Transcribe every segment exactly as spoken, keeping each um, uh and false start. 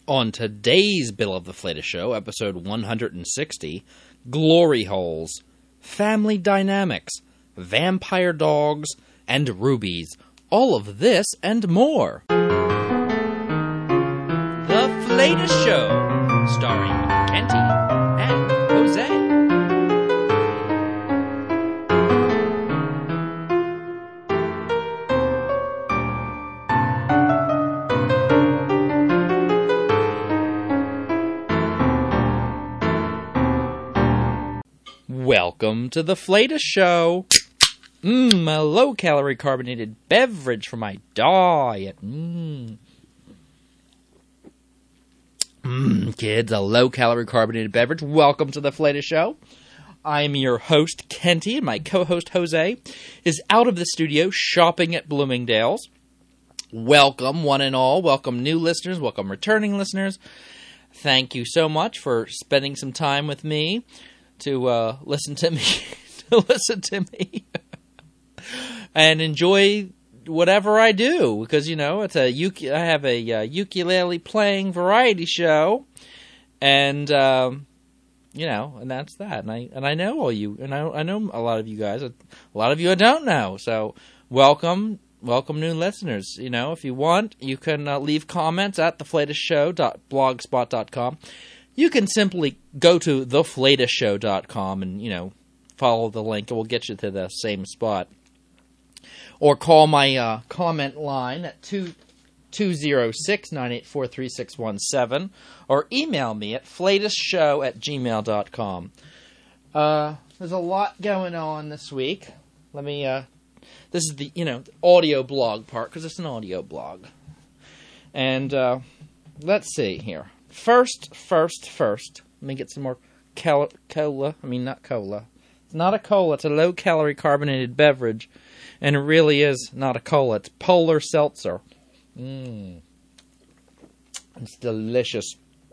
On today's Bill of the Flata Show, episode one hundred sixty, glory holes, family dynamics, vampire dogs, and rubies. All of this and more. The Flata Show, starring Kenty and Jose. Welcome to the Flata Show. Mmm, a low-calorie carbonated beverage for my diet. Mmm. Mmm, kids, a low-calorie carbonated beverage. Welcome to the Flata Show. I'm your host, Kenty, and my co-host, Jose, is out of the studio shopping at Bloomingdale's. Welcome, one and all. Welcome, new listeners. Welcome, returning listeners. Thank you so much for spending some time with me. To uh, listen to me, to listen to me, and enjoy whatever I do, because you know it's a uk- I have a uh, ukulele playing variety show, and um, you know, and that's that. And I and I know all you, and I I know a lot of you guys. A lot of you I don't know. So welcome, welcome new listeners. You know, if you want, you can uh, leave comments at the flata show dot blogspot dot com. You can simply go to the flata show dot com and, you know, follow the link. It will get you to the same spot. Or call my uh, comment line at two zero six, nine eight four, three six one seven. Or email me at flatashow at gmail dot com. Uh, there's a lot going on this week. Let me, uh, this is the, you know, audio blog part, because it's an audio blog. And, uh, let's see here. First, first, first, let me get some more cal- cola. I mean, not cola. It's not a cola. It's a low-calorie carbonated beverage. And it really is not a cola. It's Polar Seltzer. Mmm. It's delicious.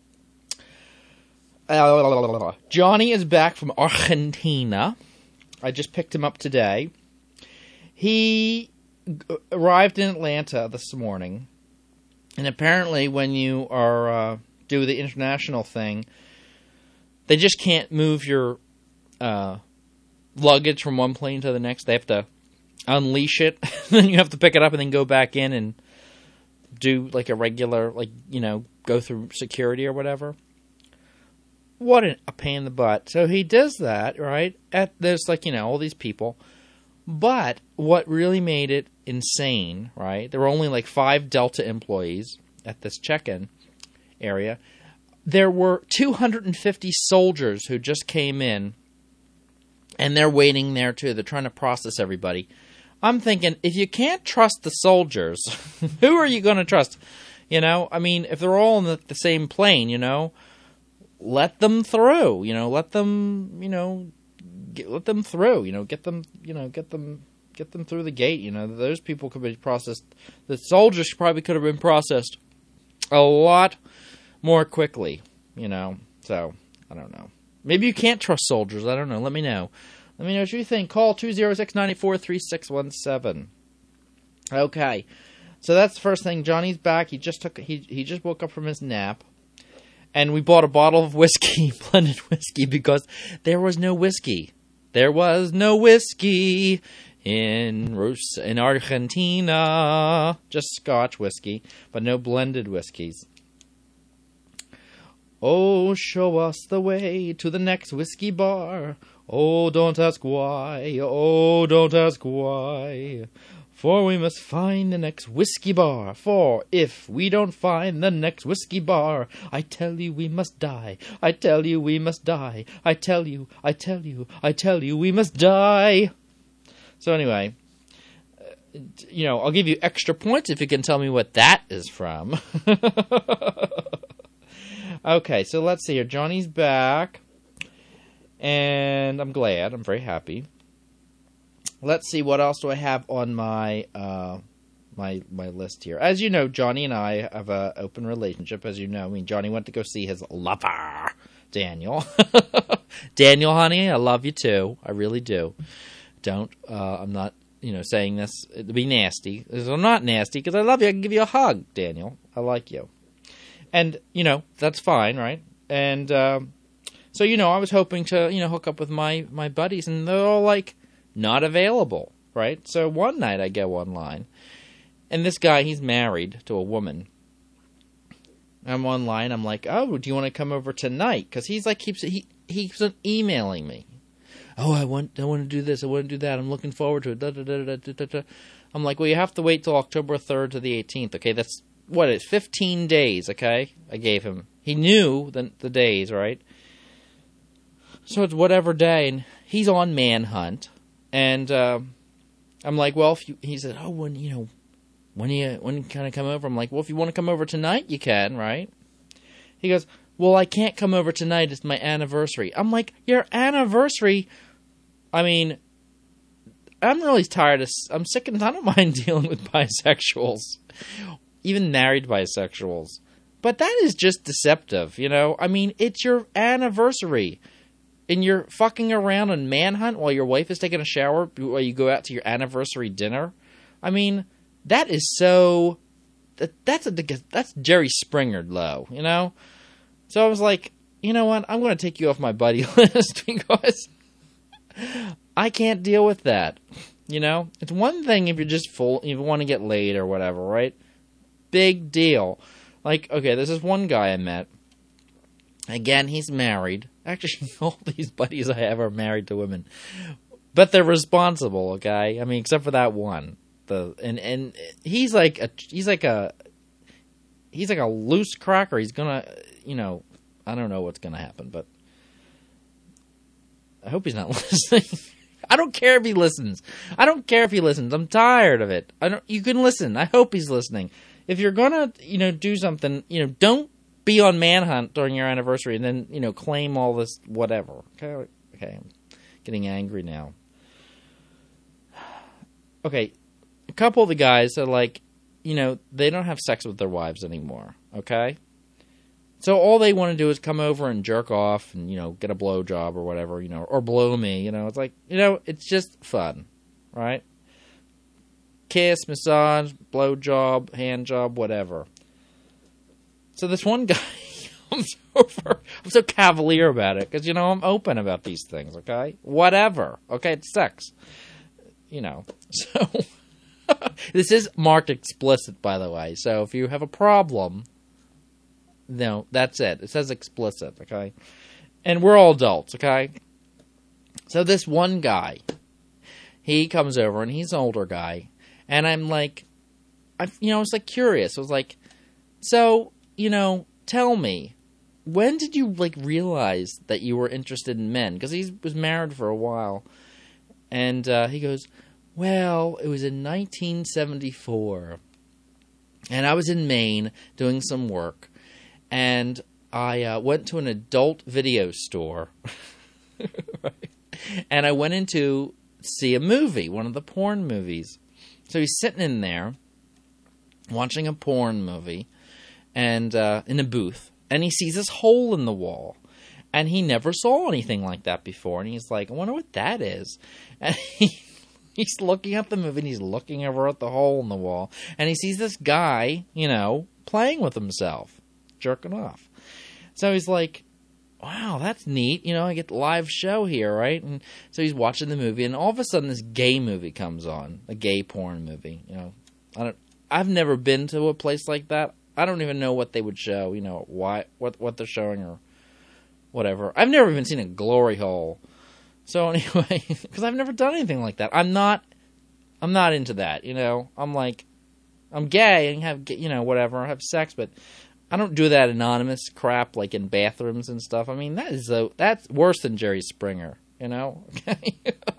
Uh, Johnny is back from Argentina. I just picked him up today. He g- arrived in Atlanta this morning. And apparently when you are... Uh, do the international thing, they just can't move your uh, luggage from one plane to the next. They have to unleash it, then you have to pick it up and then go back in and do like a regular, like, you know, go through security or whatever. What a pain in the butt. So he does that, right? At there's like, you know, all these people. But what really made it insane, right? There were only like five Delta employees at this check-in area. There were two hundred fifty soldiers who just came in, and they're waiting there too. They're trying to process everybody. I'm thinking, if you can't trust the soldiers, who are you going to trust? You know, I mean, if they're all in the, the same plane, you know, let them through. You know, let them, you know, get, let them through. You know, get them, you know, get them, get them through the gate. You know, those people could be processed. The soldiers probably could have been processed a lot more quickly, you know, so, I don't know. Maybe you can't trust soldiers, I don't know, let me know. Let me know what you think. Call two zero six, nine eight four, three six one seven. Okay, so that's the first thing. Johnny's back, he just took, he, he just woke up from his nap, and we bought a bottle of whiskey, blended whiskey, because there was no whiskey. There was no whiskey in Rus- in Argentina. Just Scotch whiskey, but no blended whiskeys. Oh, show us the way to the next whiskey bar. Oh, don't ask why. Oh, don't ask why. For we must find the next whiskey bar. For if we don't find the next whiskey bar, I tell you we must die. I tell you we must die. I tell you, I tell you, I tell you we must die. So anyway, you know, I'll give you extra points if you can tell me what that is from. Okay, so let's see here. Johnny's back, and I'm glad. I'm very happy. Let's see, what else do I have on my uh, my my list here? As you know, Johnny and I have an open relationship. As you know, I mean, Johnny went to go see his lover, Daniel. Daniel, honey, I love you too. I really do. Don't. Uh, I'm not, you know, saying this to be nasty. I'm not nasty because I love you. I can give you a hug, Daniel. I like you. And, you know, that's fine, right? And um, so, you know, I was hoping to, you know, hook up with my, my buddies, and they're all, like, not available, right? So one night I go online, and this guy, he's married to a woman. I'm online, I'm like, oh, do you want to come over tonight? Because he's, like, keeps, he, he keeps on emailing me. Oh, I want, I want to do this, I want to do that, I'm looking forward to it, da, da, da, da, da, da, da. I'm like, well, you have to wait till October third to the eighteenth, okay? That's, what is fifteen days, okay? I gave him. He knew the, the days, right? So it's whatever day, and he's on Manhunt, and uh, I'm like, well, if you, he said, oh, when, you know, when you, when can I come over? I'm like, well, if you want to come over tonight, you can, right? He goes, well, I can't come over tonight, it's my anniversary. I'm like, your anniversary? I mean, I'm really tired of, I'm sick and I don't mind dealing with bisexuals. Even married bisexuals. But that is just deceptive, you know? I mean, it's your anniversary. And you're fucking around on Manhunt while your wife is taking a shower while you go out to your anniversary dinner. I mean, that is so... That, that's a that's Jerry Springer low, you know? So I was like, you know what? I'm going to take you off my buddy list because I can't deal with that, you know? It's one thing if you're just full, if you want to get laid or whatever, right? Big deal. Like, okay, there's this one guy I met. Again, he's married. Actually, all these buddies I have are married to women. But they're responsible, okay? I mean, except for that one. The and and he's like a he's like a he's like a loose cracker. He's gonna, you know, I don't know what's gonna happen, but I hope he's not listening. I don't care if he listens. I don't care if he listens. I'm tired of it. I don't. You can listen. I hope he's listening. If you're gonna, you know, do something, you know, don't be on Manhunt during your anniversary and then, you know, claim all this whatever. Okay, okay, I'm getting angry now. Okay, a couple of the guys are like, you know, they don't have sex with their wives anymore. Okay, so all they want to do is come over and jerk off and, you know, get a blowjob or whatever, you know, or blow me. You know, it's like, you know, it's just fun, right? Kiss, massage, blowjob, hand job, whatever. So this one guy comes over. I'm so cavalier about it because, you know, I'm open about these things, okay? Whatever. Okay, it's sex. You know. So this is marked explicit, by the way. So if you have a problem, no, that's it. It says explicit, okay? And we're all adults, okay? So this one guy, he comes over and he's an older guy. And I'm like, I, you know, I was like curious. I was like, so, you know, tell me, when did you like realize that you were interested in men? Because he was married for a while. And uh, he goes, well, it was in nineteen seventy-four. And I was in Maine doing some work. And I uh, went to an adult video store. Right? And I went in to see a movie, one of the porn movies. So he's sitting in there, watching a porn movie, and uh, in a booth, and he sees this hole in the wall, and he never saw anything like that before, and he's like, I wonder what that is, and he, he's looking at the movie, and he's looking over at the hole in the wall, and he sees this guy, you know, playing with himself, jerking off. So he's like, wow, that's neat. You know, I get the live show here, right? And so he's watching the movie, and all of a sudden this gay movie comes on, a gay porn movie. You know, I don't. I've never been to a place like that. I don't even know what they would show. You know, why, what, what they're showing or whatever. I've never even seen a glory hole. So anyway, because I've never done anything like that. I'm not. I'm not into that. You know, I'm like, I'm gay and have, you know, whatever, have sex, but I don't do that anonymous crap like in bathrooms and stuff. I mean, that is a, that's worse than Jerry Springer, you know? Okay.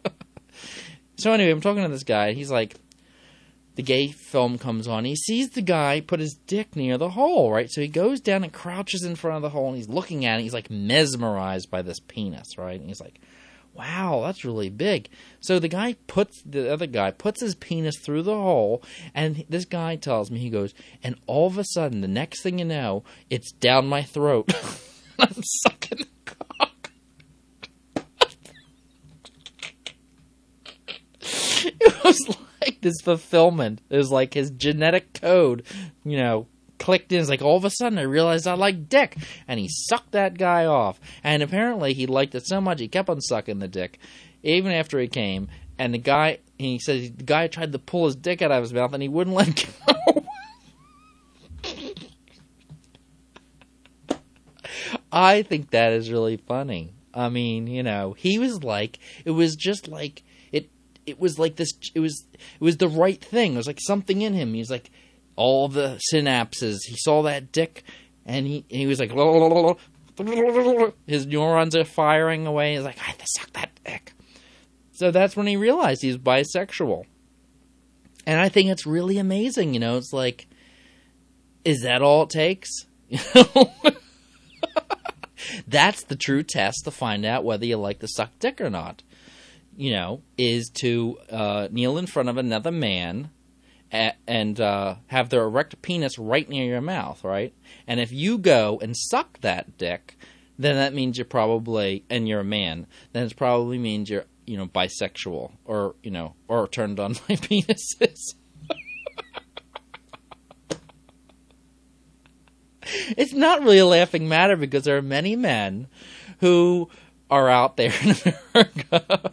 So anyway, I'm talking to this guy. He's like, the gay film comes on. He sees the guy put his dick near the hole, right? So he goes down and crouches in front of the hole, and he's looking at it. He's like mesmerized by this penis, right? And he's like, wow, that's really big. So the guy puts, the other guy puts his penis through the hole, and this guy tells me, he goes, and all of a sudden, the next thing you know, it's down my throat. I'm sucking the cock. It was like this fulfillment. It was like his genetic code, you know, clicked in. It's like, all of a sudden, I realized I like dick. And he sucked that guy off. And apparently, he liked it so much, he kept on sucking the dick, even after he came. And the guy, he said, the guy tried to pull his dick out of his mouth, and he wouldn't let go. I think that is really funny. I mean, you know, he was like, it was just like, it It was like this, it was, it was the right thing. It was like something in him. He was like, all the synapses. He saw that dick, and he, he was like, his neurons are firing away. He's like, I have to suck that dick. So that's when he realized he was bisexual. And I think it's really amazing, you know, it's like, is that all it takes? You know? That's the true test to find out whether you like to suck dick or not. You know, is to uh, kneel in front of another man a- and uh, have their erect penis right near your mouth, right? And if you go and suck that dick, then that means you're probably, and you're a man, then it probably means you're, you know, bisexual or, you know, or turned on by penises. It's not really a laughing matter because there are many men who are out there in America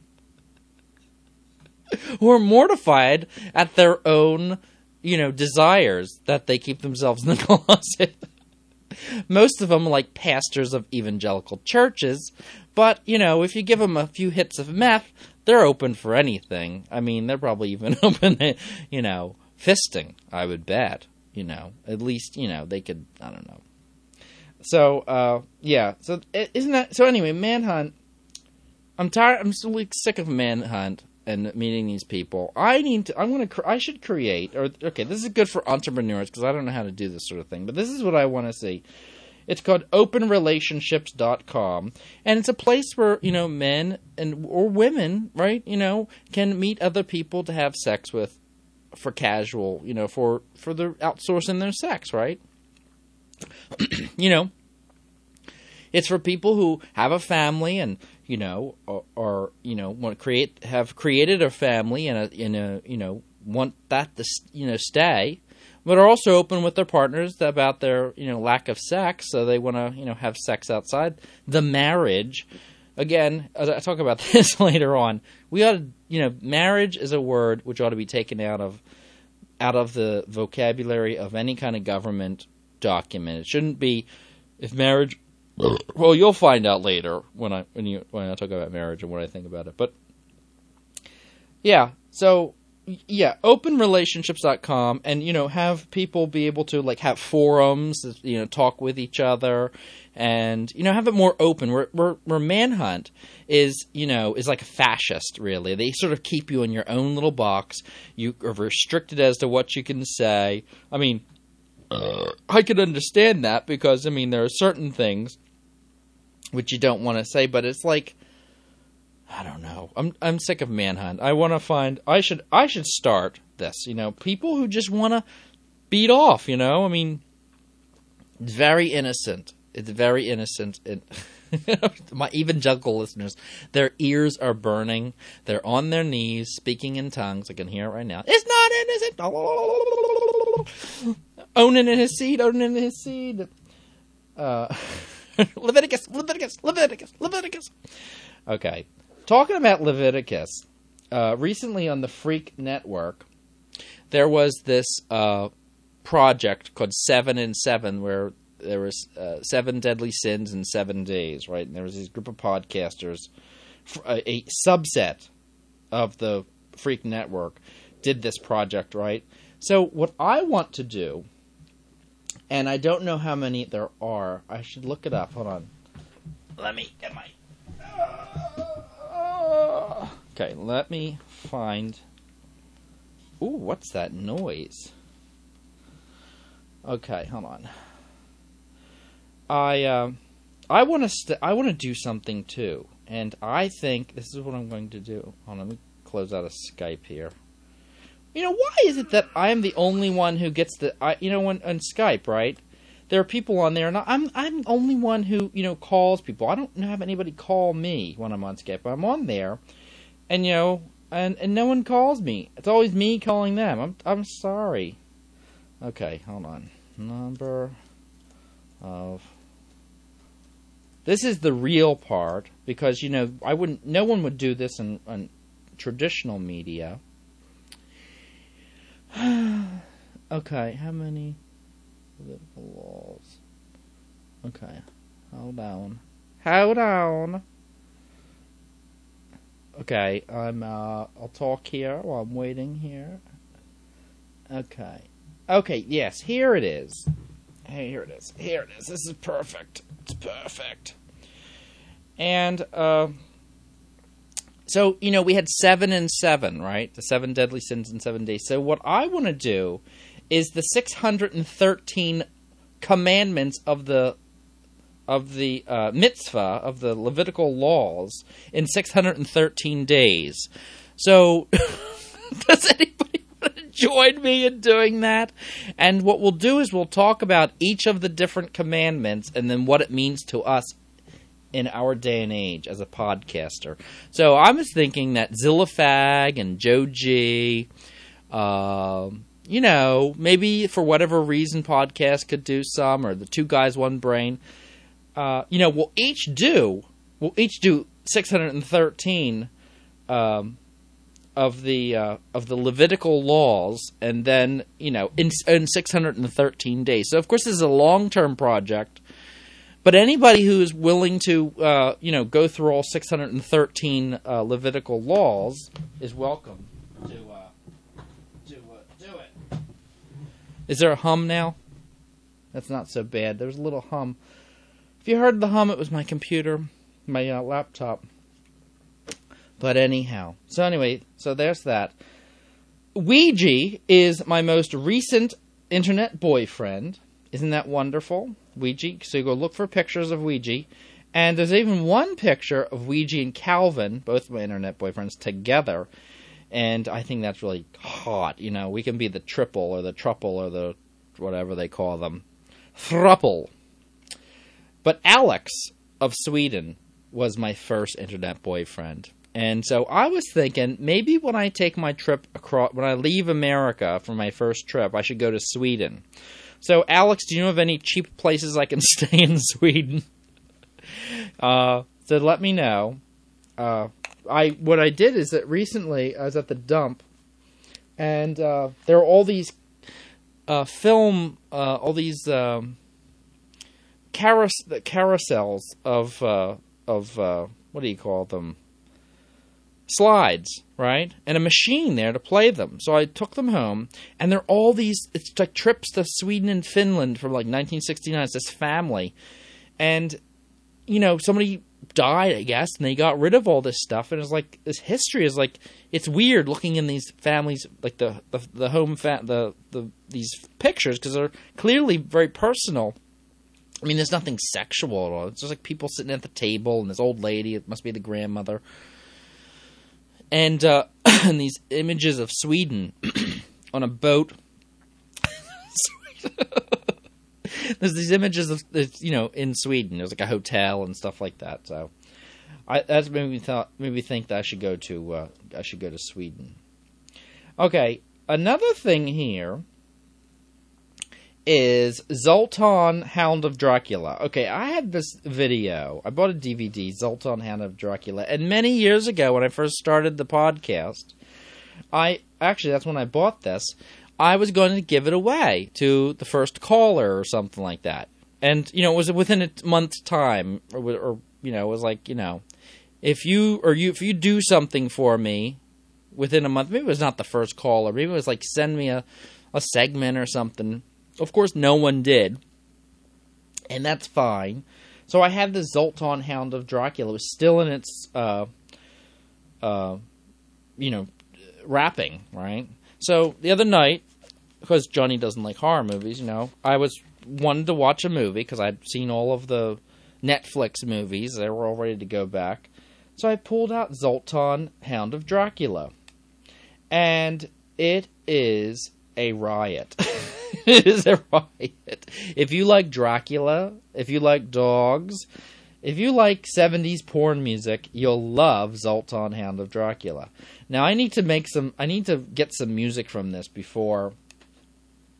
who are mortified at their own, you know, desires that they keep themselves in the closet. Most of them are like pastors of evangelical churches, but, you know, if you give them a few hits of meth, they're open for anything. I mean, they're probably even open to, you know, fisting, I would bet. You know, at least, you know, they could, I don't know. So, uh, yeah, so isn't that, so anyway, Manhunt, I'm tired, I'm so like, sick of Manhunt and meeting these people. I need to, I'm going to, I should create, or, okay, this is good for entrepreneurs because I don't know how to do this sort of thing, but this is what I want to see. It's called open relationships dot com, and it's a place where, you know, men and, or women, right, you know, can meet other people to have sex with. For casual, you know, for, for the outsourcing their sex, right? You know, it's for people who have a family and, you know, or, or you know, want to create, have created a family and a, in a, you know, want that to, you know, stay, but are also open with their partners about their, you know, lack of sex. So they want to, you know, have sex outside the marriage. Again, as I talk about this later on, we ought to, you know, marriage is a word which ought to be taken out of out of the vocabulary of any kind of government document. It shouldn't be if marriage. Well, you'll find out later when I when you when I talk about marriage and what I think about it. But yeah, so yeah, open relationships dot com, and you know, have people be able to like have forums, you know, talk with each other. And, you know, have it more open. Where, where, where Manhunt is, you know, is like a fascist, really. They sort of keep you in your own little box. You are restricted as to what you can say. I mean, uh, I could understand that because, I mean, there are certain things which you don't want to say. But it's like, I don't know. I'm I'm sick of Manhunt. I want to find, I should, I should start this, you know. People who just want to beat off, you know. I mean, it's very innocent. It's very innocent. It, my evangelical listeners, their ears are burning. They're on their knees, speaking in tongues. I can hear it right now. It's not innocent. Onan in his seed, Onan in his seed. Uh, Leviticus, Leviticus, Leviticus, Leviticus. Okay. Talking about Leviticus, uh, recently on the Freak Network, there was this uh, project called Seven and Seven where there was uh, seven deadly sins in seven days, right? And there was this group of podcasters, a, a subset of the Freak Network, did this project, right? So what I want to do, and I don't know how many there are. I should look it up. Hold on. Let me get my... Okay, let me find... Ooh, what's that noise? Okay, hold on. I uh, I want to st- I want to do something too, and I think this is what I'm going to do. Hold on, let me close out of Skype here. You know, why is it that I'm the only one who gets the? I you know when on Skype, right? There are people on there, and I'm I'm the only one who you know calls people. I don't have anybody call me when I'm on Skype. I'm on there, and you know, and and no one calls me. It's always me calling them. I'm I'm sorry. Okay, hold on. number of... This is the real part, because, you know, I wouldn't. No one would do this in, in traditional media. Okay, how many political laws? Okay, hold on. Hold on. Okay, I'm, uh, I'll talk here while I'm waiting here. Okay. Okay, yes, here it is. Hey, here it is. Here it is. This is perfect. It's perfect. And, uh, so, you know, we had seven and seven, right? The seven deadly sins in seven days. So what I want to do is the six hundred thirteen commandments of the, of the, uh, mitzvah, of the Levitical laws in six hundred thirteen days. So, does anybody join me in doing that? And what we'll do is we'll talk about each of the different commandments and then what it means to us in our day and age as a podcaster. So I was thinking that Zillafag and Joe G, uh, you know, maybe for whatever reason podcasts could do some, or the Two Guys, One Brain, uh, you know, we'll each do, we'll each do six hundred thirteen um of the uh, of the Levitical laws, and then, you know, in, in six hundred thirteen days. So, of course, this is a long-term project, but anybody who is willing to, uh, you know, go through all six hundred thirteen uh, Levitical laws is welcome to, uh, to uh, do it. Is there a hum now? That's not so bad. There's a little hum. If you heard the hum, it was my computer, my uh, laptop. But anyhow, so anyway, so there's that. Ouija is my most recent internet boyfriend. Isn't that wonderful? Ouija. So you go look for pictures of Ouija. And there's even one picture of Ouija and Calvin, both my internet boyfriends, together. And I think that's really hot. You know, we can be the triple or the truple or the whatever they call them. Thruple. But Alex of Sweden was my first internet boyfriend. And so I was thinking, maybe when I take my trip across, when I leave America for my first trip, I should go to Sweden. So, Alex, do you know of any cheap places I can stay in Sweden? uh, so let me know. Uh, I what I did is that recently I was at the dump, and uh, there are all these uh, film, uh, all these um, carous- carousels of uh, of uh, what do you call them? Slides, right? And a machine there to play them. So I took them home, and they're all these, it's like trips to Sweden and Finland from like nineteen sixty-nine. It's this family. And, you know, somebody died, I guess, and they got rid of all this stuff. And it's like, this history is like, it's weird looking in these families, like the, the, the home, fa- the, the, these pictures, because they're clearly very personal. I mean, there's nothing sexual at all. It's just like people sitting at the table, and this old lady, it must be the grandmother. And, uh, and these images of Sweden on a boat. There's these images of, you know, in Sweden. There's like a hotel and stuff like that. So, I that's made me thought, made me think that I should go to, uh, I should go to Sweden. Okay, another thing here is Zoltan, Hound of Dracula. Okay, I had this video. I bought a D V D, Zoltan, Hound of Dracula. And many years ago, when I first started the podcast, I... Actually, that's when I bought this. I was going to give it away to the first caller or something like that. And, you know, it was within a month's time. Or, or you know, it was like, you know, if you... Or you if you do something for me within a month... Maybe it was not the first caller. Maybe it was like, send me a, a segment or something. Of course, no one did, and that's fine. So I had the Zoltan, Hound of Dracula. It was still in its, uh, uh, you know, wrapping, right? So the other night, because Johnny doesn't like horror movies, you know, I was wanted to watch a movie because I'd seen all of the Netflix movies. They were all ready to go back. So I pulled out Zoltan, Hound of Dracula, and it is a riot. It is a riot. If you like Dracula, if you like dogs, if you like seventies porn music, you'll love Zoltan, Hound of Dracula. Now, I need to make some, I need to get some music from this before,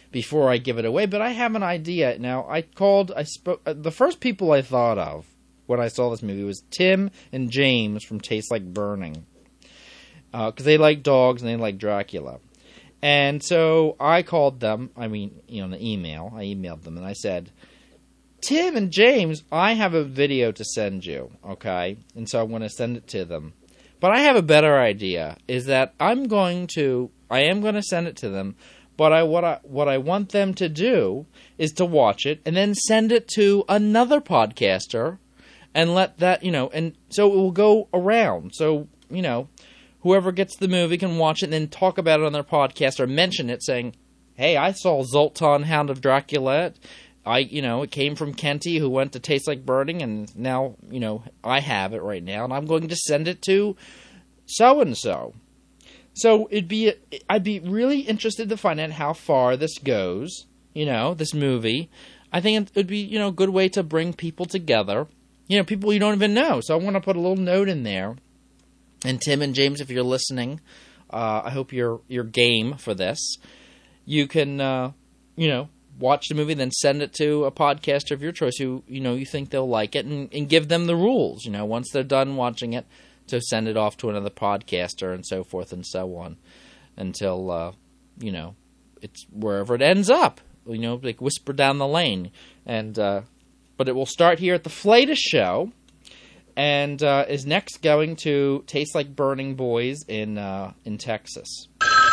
before I give it away, but I have an idea. Now, I called, I spoke, uh, the first people I thought of when I saw this movie was Tim and James from Tastes Like Burning. Because uh, they like dogs and they like Dracula. And so I called them, I mean, you know, in the email, I emailed them and I said, Tim and James, I have a video to send you, okay? And so I'm going to send it to them. But I have a better idea, is that I'm going to, I am going to send it to them, but I what I what I want them to do is to watch it and then send it to another podcaster and let that, you know, and so it will go around. So, you know, whoever gets the movie can watch it and then talk about it on their podcast or mention it saying, hey, I saw Zoltan, Hound of Dracula. I, you know, it came from Kenty, who went to Taste Like Burning, and now, you know, I have it right now, and I'm going to send it to so-and-so. So it'd be, I'd be really interested to find out how far this goes, you know, this movie. I think it would be, you know, a good way to bring people together, you know, people you don't even know. So I want to put a little note in there. And Tim and James, if you're listening, uh, I hope you're, you're game for this. You can, uh, you know, watch the movie, then send it to a podcaster of your choice who, you know, you think they'll like it, and, and give them the rules, you know, once they're done watching it, to send it off to another podcaster and so forth and so on until, uh, you know, it's wherever it ends up, you know, like whisper down the lane. And, uh, but it will start here at the Flatus Show and, uh, is next going to Taste Like Burning Boys in, uh, in Texas.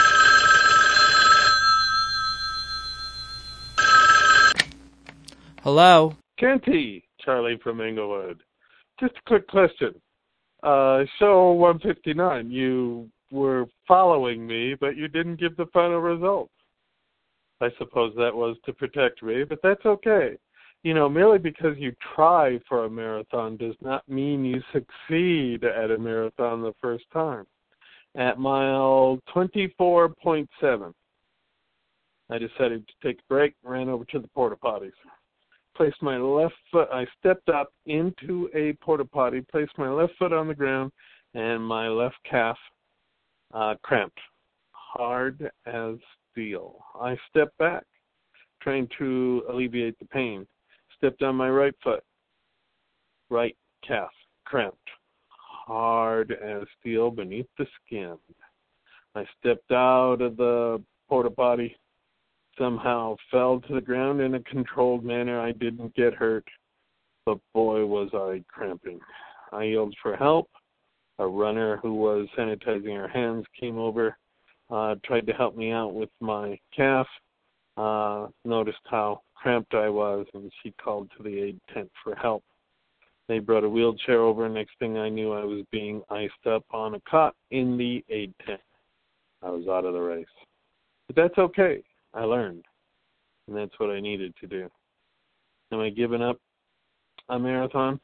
Hello? Kenty, Charlie from Inglewood. Just a quick question. Uh, show one fifty-nine, you were following me, but you didn't give the final results. I suppose that was to protect me, but that's okay. You know, merely because you try for a marathon does not mean you succeed at a marathon the first time. At mile twenty-four point seven, I decided to take a break, ran over to the porta potties. Placed my left foot, I stepped up into a porta potty, placed my left foot on the ground, and my left calf uh, cramped, hard as steel. I stepped back, trying to alleviate the pain. Stepped on my right foot, right calf cramped, hard as steel beneath the skin. I stepped out of the porta potty, somehow fell to the ground in a controlled manner. I didn't get hurt, but boy, was I cramping. I yelled for help. A runner who was sanitizing her hands came over, uh, tried to help me out with my calf, uh, noticed how cramped I was, and she called to the aid tent for help. They brought a wheelchair over. Next thing I knew, I was being iced up on a cot in the aid tent. I was out of the race. But that's okay. I learned, and that's what I needed to do. Am I giving up a marathon?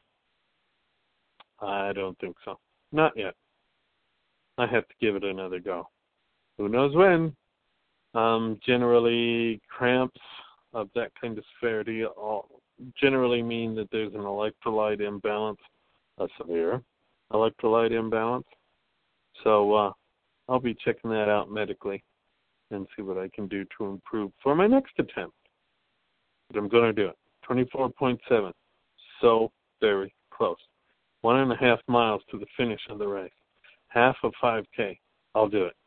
I don't think so. Not yet. I have to give it another go. Who knows when? Um, generally, cramps of that kind of severity all generally mean that there's an electrolyte imbalance, a severe electrolyte imbalance. So uh, I'll be checking that out medically and see what I can do to improve for my next attempt. But I'm going to do it. twenty-four point seven. So very close. One and a half miles to the finish of the race. Half of five K. I'll do it.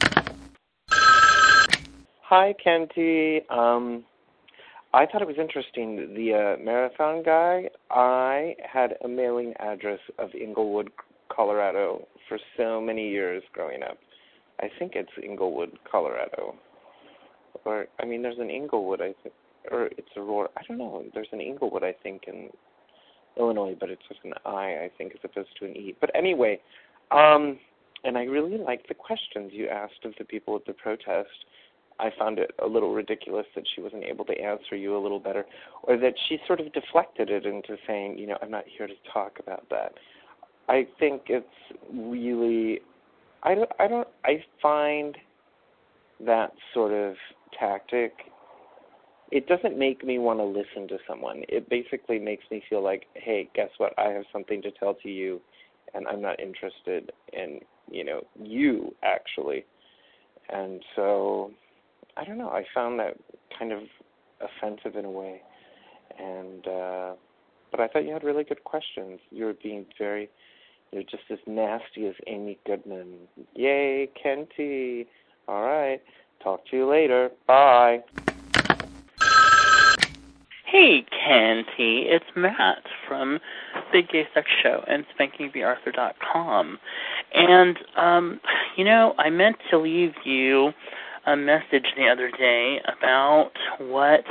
Hi, Kenty. Um, I thought it was interesting, the uh, marathon guy. I had a mailing address of Inglewood, Colorado for so many years growing up. I think it's Inglewood, Colorado. Or, I mean, there's an Inglewood, I think, or it's Aurora. I don't know. There's an Inglewood, I think, in Illinois, but it's just an I, I think, as opposed to an E. But anyway, um, and I really liked the questions you asked of the people at the protest. I found it a little ridiculous that she wasn't able to answer you a little better, or that she sort of deflected it into saying, you know, I'm not here to talk about that. I think it's really, I don't, I don't, I find that sort of tactic, it doesn't make me want to listen to someone. It basically makes me feel like, hey, guess what? I have something to tell to you, and I'm not interested in, you know, you, actually. And so I don't know, I found that kind of offensive in a way. And, uh, but I thought you had really good questions. You were being very, you're just as nasty as Amy Goodman. Yay, Kenty. All right. Talk to you later. Bye. Hey, Kenty. It's Matt from Big Gay Sex Show and Spanking B Arthur dot com. And, um, you know, I meant to leave you a message the other day about what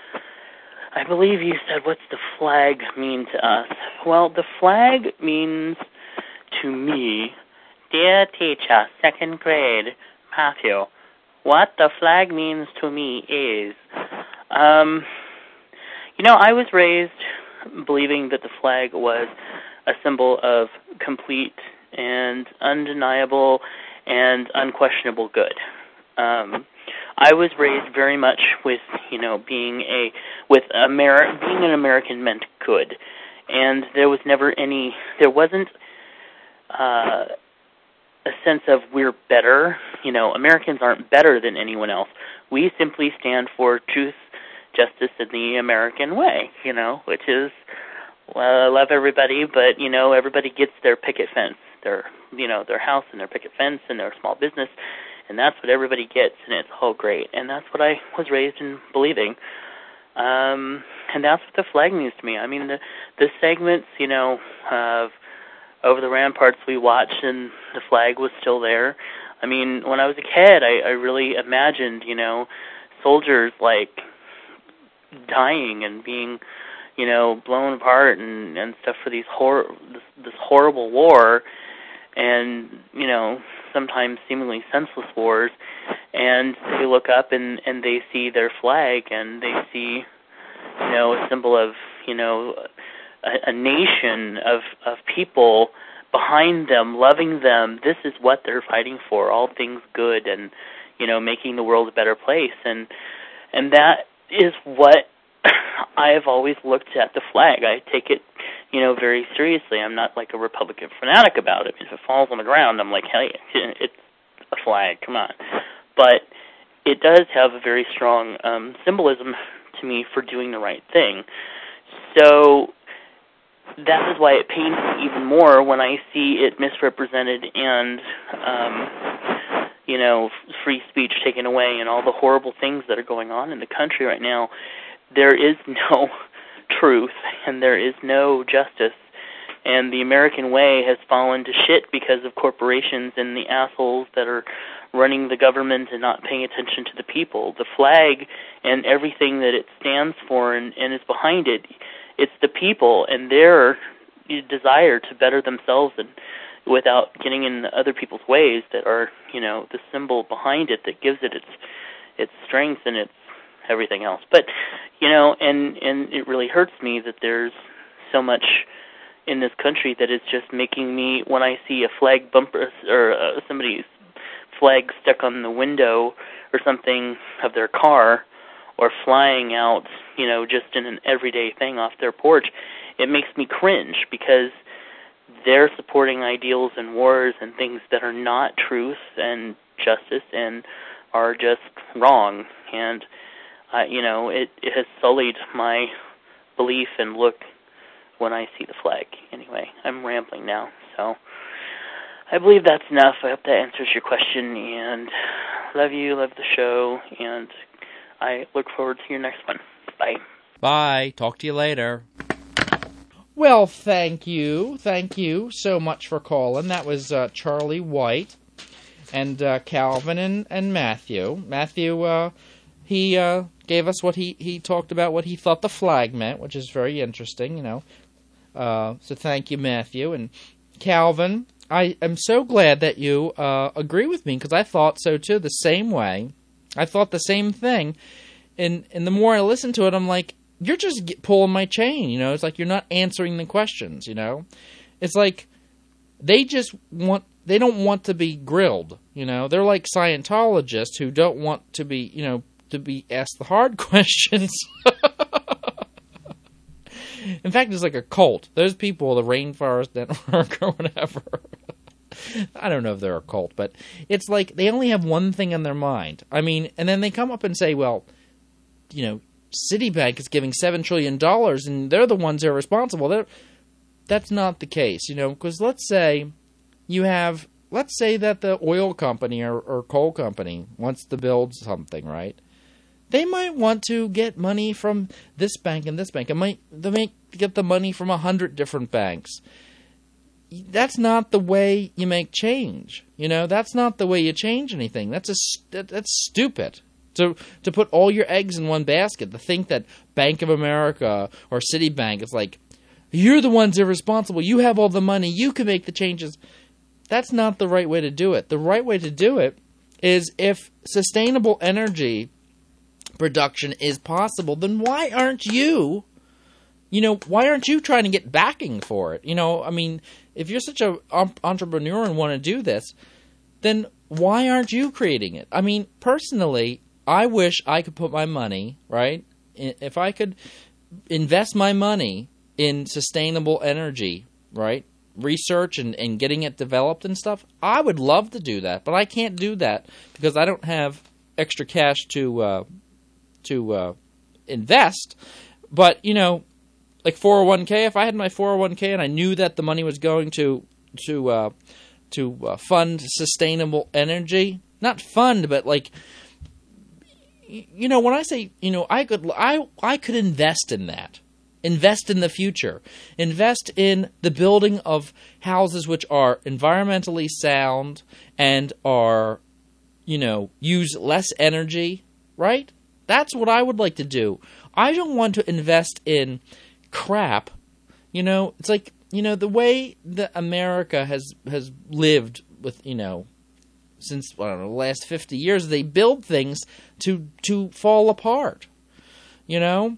I believe you said, what's the flag mean to us? Well, the flag means to me, dear teacher, second grade, Matthew, what the flag means to me is, um, you know, I was raised believing that the flag was a symbol of complete and undeniable and unquestionable good. Um, I was raised very much with, you know, being a with Ameri- being an American meant good, and there was never any, there wasn't uh, a sense of we're better. You know, Americans aren't better than anyone else. We simply stand for truth, justice, and the American way. You know, which is, well, I love everybody, but you know, everybody gets their picket fence, their you know, their house and their picket fence and their small business. And that's what everybody gets, and it's all great. And that's what I was raised in believing. Um, and that's what the flag means to me. I mean, the, the segments, you know, of Over the Ramparts we watched, and the flag was still there. I mean, when I was a kid, I, I really imagined, you know, soldiers, like, dying and being, you know, blown apart and, and stuff for these hor- this, this horrible war. And, you know, sometimes seemingly senseless wars, and they look up and, and they see their flag, and they see, you know, a symbol of, you know, a, a nation of, of people behind them, loving them. This is what they're fighting for, all things good and, you know, making the world a better place. And and that is what I have always looked at the flag. I take it, you know, very seriously. I'm not like a Republican fanatic about it. If it falls on the ground, I'm like, hey, it's a flag, come on. But it does have a very strong um, symbolism to me for doing the right thing. So that is why it pains me even more when I see it misrepresented and, um, you know, free speech taken away and all the horrible things that are going on in the country right now. There is no truth, and there is no justice, and the American way has fallen to shit because of corporations and the assholes that are running the government and not paying attention to the people. The flag and everything that it stands for and, and is behind it, it's the people and their desire to better themselves and without getting in other people's ways that are, you know, the symbol behind it that gives it its its strength and its everything else. But, you know, and, and it really hurts me that there's so much in this country that is just making me, when I see a flag bumper or uh, somebody's flag stuck on the window or something of their car or flying out, you know, just in an everyday thing off their porch, it makes me cringe because they're supporting ideals and wars and things that are not truth and justice and are just wrong. And Uh, you know, it, it has sullied my belief and look when I see the flag. Anyway, I'm rambling now, so I believe that's enough. I hope that answers your question, and love you, love the show, and I look forward to your next one. Bye. Bye. Talk to you later. Well, thank you. Thank you so much for calling. That was uh, Charlie White and uh, Calvin and, and Matthew. Matthew, uh, he... Uh, gave us what he, he talked about, what he thought the flag meant, which is very interesting, you know. Uh, so thank you, Matthew. And Calvin, I am so glad that you uh, agree with me, because I thought so too, the same way. I thought the same thing. And, and the more I listen to it, I'm like, you're just get, pulling my chain, you know. It's like you're not answering the questions, you know. It's like they just want, they don't want to be grilled, you know. They're like Scientologists who don't want to be, you know, to be asked the hard questions. In fact, it's like a cult. Those people, the Rainforest Network or whatever. I don't know if they're a cult, but it's like they only have one thing in their mind. I mean, and then they come up and say, well, you know, Citibank is giving seven trillion dollars and they're the ones that are responsible. They're, that's not the case, you know, because let's say you have, let's say that the oil company or, or coal company wants to build something, right? They might want to get money from this bank and this bank. It might, they might get the money from a hundred different banks. That's not the way you make change. You know, that's not the way you change anything. That's a that, that's stupid. To to put all your eggs in one basket. To think that Bank of America or Citibank is like, you're the ones that are responsible. You have all the money. You can make the changes. That's not the right way to do it. The right way to do it is if sustainable energy production is possible, then why aren't you, you know, why aren't you trying to get backing for it? You know, I mean, if you're such an entrepreneur and want to do this, then why aren't you creating it? I mean, personally, I wish I could put my money, right, if I could invest my money in sustainable energy, right, research and, and getting it developed and stuff, I would love to do that, but I can't do that because I don't have extra cash to uh, to uh, invest. But, you know, like four oh one k, if I had my four oh one k and I knew that the money was going to to uh, to uh, fund sustainable energy, not fund, but like, you know, when I say, you know, I could I I could invest in that. Invest in the future. Invest in the building of houses which are environmentally sound and are, you know, use less energy, right? That's what I would like to do. I don't want to invest in crap. You know, it's like, you know, the way that America has has lived with, you know, since, I don't know, the last fifty years, they build things to to fall apart, you know?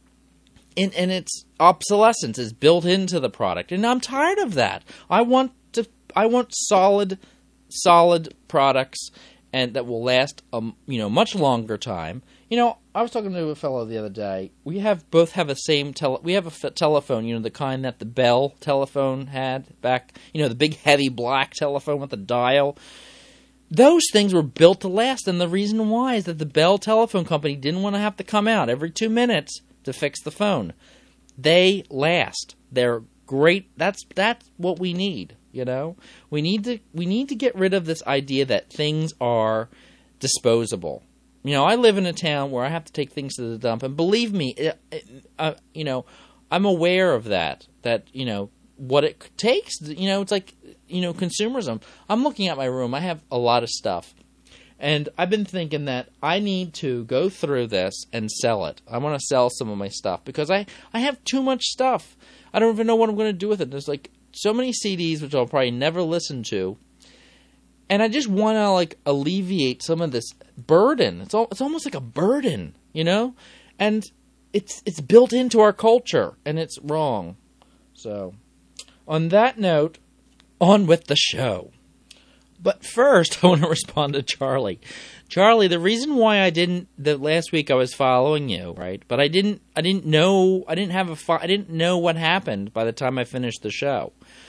And, and its obsolescence is built into the product. And I'm tired of that. I want to, I want solid, solid products and that will last, um, you know, much longer time. You know, I was talking to a fellow the other day. We have both have the same tele. We have a f- telephone, you know, the kind that the Bell telephone had back. You know, the big heavy black telephone with the dial. Those things were built to last, and the reason why is that the Bell Telephone Company didn't want to have to come out every two minutes to fix the phone. They last. They're great. That's that's what we need. You know, we need to we need to get rid of this idea that things are disposable. You know, I live in a town where I have to take things to the dump, and believe me, it, it, uh, you know, I'm aware of that. That, you know, what it takes. You know, it's like, you know, consumerism. I'm looking at my room. I have a lot of stuff, and I've been thinking that I need to go through this and sell it. I want to sell some of my stuff because I I have too much stuff. I don't even know what I'm going to do with it. There's like so many C Ds which I'll probably never listen to. And I just want to, like, alleviate some of this burden. It's all, it's almost like a burden, you know? And it's it's built into our culture, and it's wrong. So, on that note, on with the show. But first, I want to respond to Charlie. Charlie, the reason why I didn't, the last week I was following you, right? But I didn't, I didn't know, I didn't have a, I didn't know what happened by the time I finished the show.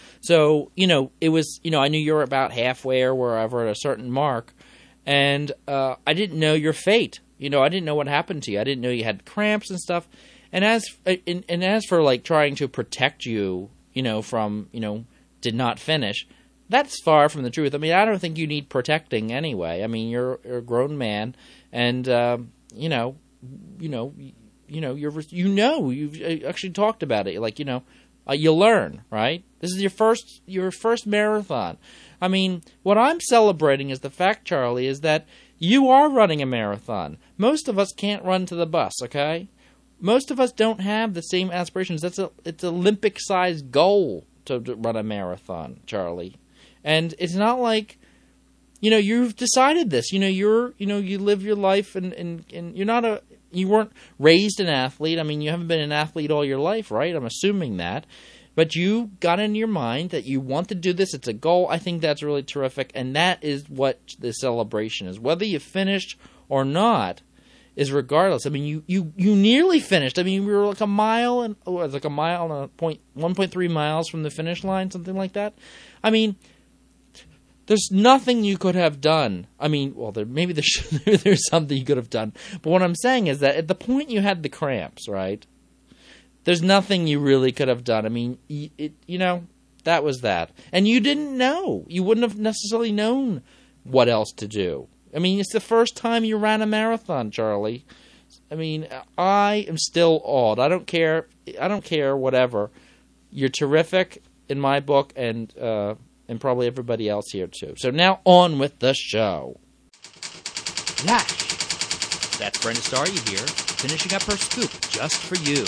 So, you know, it was, you know, I knew you were about halfway or wherever at a certain mark, and uh, I didn't know your fate. You know, I didn't know what happened to you. I didn't know you had cramps and stuff. And as and, and as for, like, trying to protect you, you know, from, you know, did not finish, that's far from the truth. I mean, I don't think you need protecting anyway. I mean, you're, you're a grown man, and, uh, you know, you know, you know, you're, you know, you've actually talked about it. Like, you know, Uh, you learn, right? This is your first your first marathon. I mean, what I'm celebrating is the fact, Charlie, is that you are running a marathon. Most of us can't run to the bus, okay? Most of us don't have the same aspirations. That's a it's an Olympic-sized goal to, to run a marathon, Charlie. And it's not like, you know, you've decided this. You know, you're you know, you live your life, and, and, and you're not a You weren't raised an athlete. I mean, you haven't been an athlete all your life, right? I'm assuming that. But you got in your mind that you want to do this. It's a goal. I think that's really terrific. And that is what the celebration is. Whether you finished or not is regardless. I mean, you, you, you nearly finished. I mean, we were like a mile, and oh, it was like a mile and a point, one point three miles from the finish line, something like that. I mean, There's nothing you could have done. I mean, well, there, maybe there should, there's something you could have done. But what I'm saying is that at the point you had the cramps, right, there's nothing you really could have done. I mean, it, you know, that was that. And you didn't know. You wouldn't have necessarily known what else to do. I mean, it's the first time you ran a marathon, Charlie. I mean, I am still awed. I don't care. I don't care, whatever. You're terrific in my book, and uh, and probably everybody else here, too. So now on with the show. Lash. That's Brenda Starr you hear, finishing up her scoop just for you.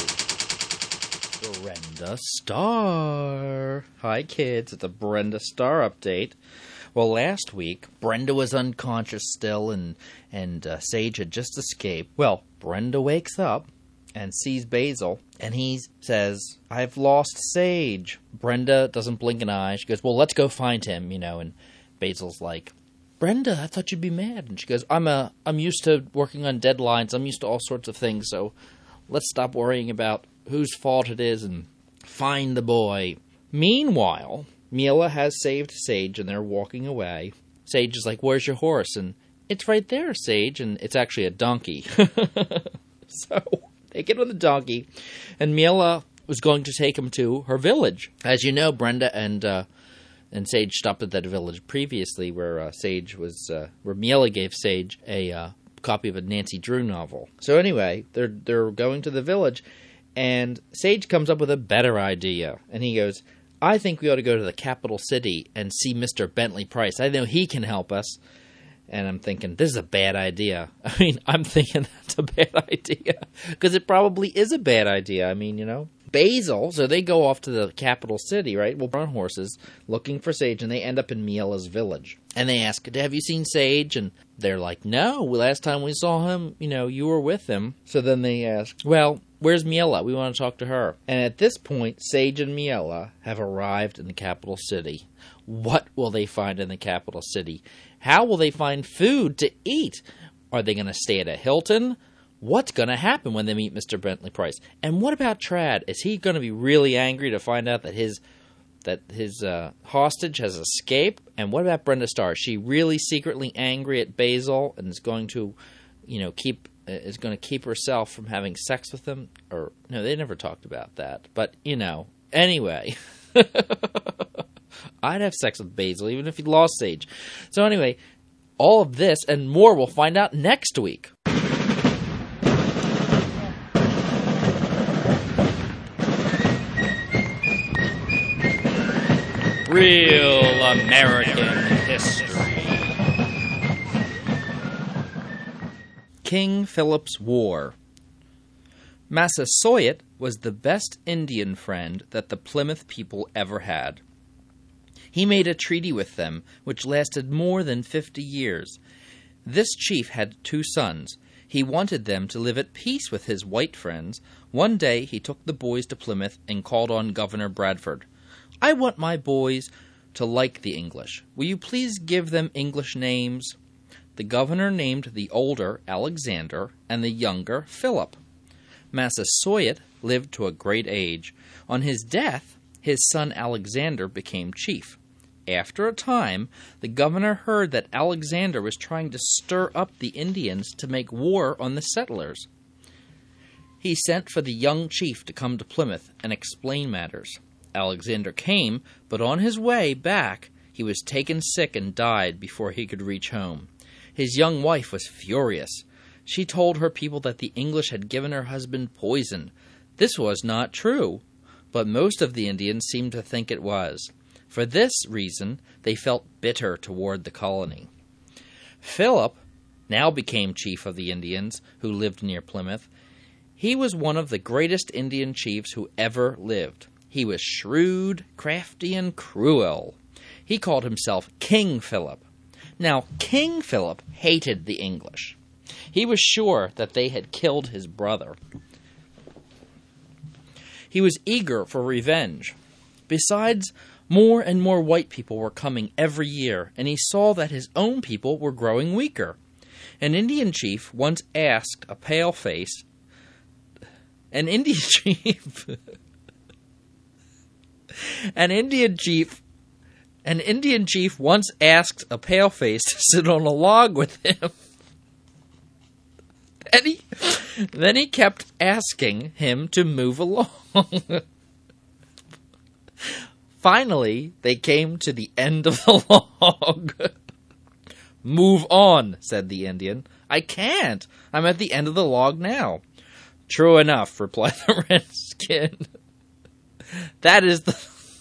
Brenda Starr. Hi, kids. It's a Brenda Starr update. Well, last week, Brenda was unconscious still, and, and uh, Sage had just escaped. Well, Brenda wakes up and sees Basil, and he says, I've lost Sage. Brenda doesn't blink an eye. She goes, well, let's go find him, you know, and Basil's like, Brenda, I thought you'd be mad. And she goes, I'm a, I'm used to working on deadlines. I'm used to all sorts of things, so let's stop worrying about whose fault it is and find the boy. Meanwhile, Mila has saved Sage, and they're walking away. Sage is like, where's your horse? And it's right there, Sage, and it's actually a donkey. So they get on the donkey, and Mila was going to take him to her village. As you know, Brenda and uh, and Sage stopped at that village previously, where uh, Sage was, uh, where Mila gave Sage a uh, copy of a Nancy Drew novel. So anyway, they're they're going to the village, and Sage comes up with a better idea, and he goes, I think we ought to go to the capital city and see Mister Bentley Price. I know he can help us. And I'm thinking, this is a bad idea. I mean, I'm thinking that's a bad idea. Because it probably is a bad idea. I mean, you know. Basil, so they go off to the capital city, right? Well, on horses, looking for Sage, and they end up in Miela's village. And they ask, have you seen Sage? And they're like, no, last time we saw him, you know, you were with him. So then they ask, well, where's Miela? We want to talk to her. And at this point, Sage and Miela have arrived in the capital city. What will they find in the capital city? How will they find food to eat? Are they going to stay at a Hilton? What's going to happen when they meet Mister Bentley Price? And what about Trad? Is he going to be really angry to find out that his that his uh, hostage has escaped? And what about Brenda Starr? Is she really secretly angry at Basil and is going to, you know, keep is going to keep herself from having sex with him? Or no, they never talked about that. But you know, anyway. I'd have sex with Basil, even if he lost Sage. So anyway, all of this and more we'll find out next week. Real American History. King Philip's War. Massasoit was the best Indian friend that the Plymouth people ever had. He made a treaty with them, which lasted more than fifty years. This chief had two sons. He wanted them to live at peace with his white friends. One day he took the boys to Plymouth and called on Governor Bradford. I want my boys to like the English. Will you please give them English names? The governor named the older Alexander and the younger Philip. Massasoit lived to a great age. On his death, his son Alexander became chief. After a time, the governor heard that Alexander was trying to stir up the Indians to make war on the settlers. He sent for the young chief to come to Plymouth and explain matters. Alexander came, but on his way back, he was taken sick and died before he could reach home. His young wife was furious. She told her people that the English had given her husband poison. This was not true, but most of the Indians seemed to think it was. For this reason, they felt bitter toward the colony. Philip now became chief of the Indians who lived near Plymouth. He was one of the greatest Indian chiefs who ever lived. He was shrewd, crafty, and cruel. He called himself King Philip. Now, King Philip hated the English. He was sure that they had killed his brother. He was eager for revenge. Besides, more and more white people were coming every year, and he saw that his own people were growing weaker. An Indian chief once asked a pale-faced... An Indian chief... An Indian chief An Indian chief once asked a paleface to sit on a log with him. Then he, then he kept asking him to move along. Finally, they came to the end of the log. Move on, said the Indian. I can't. I'm at the end of the log now. True enough, replied the redskin. That is the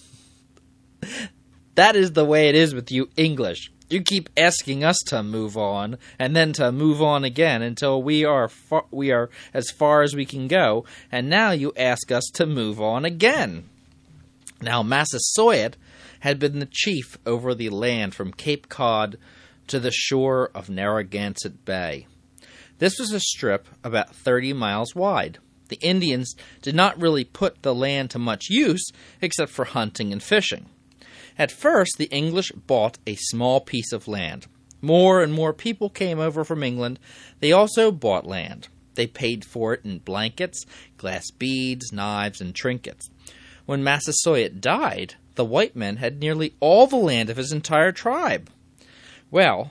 that is the way it is with you English. You keep asking us to move on, and then to move on again until we are far, we are as far as we can go, and now you ask us to move on again. Now Massasoit had been the chief over the land from Cape Cod to the shore of Narragansett Bay. This was a strip about thirty miles wide. The Indians did not really put the land to much use except for hunting and fishing. At first, the English bought a small piece of land. More and more people came over from England. They also bought land. They paid for it in blankets, glass beads, knives, and trinkets. When Massasoit died, the white men had nearly all the land of his entire tribe. Well,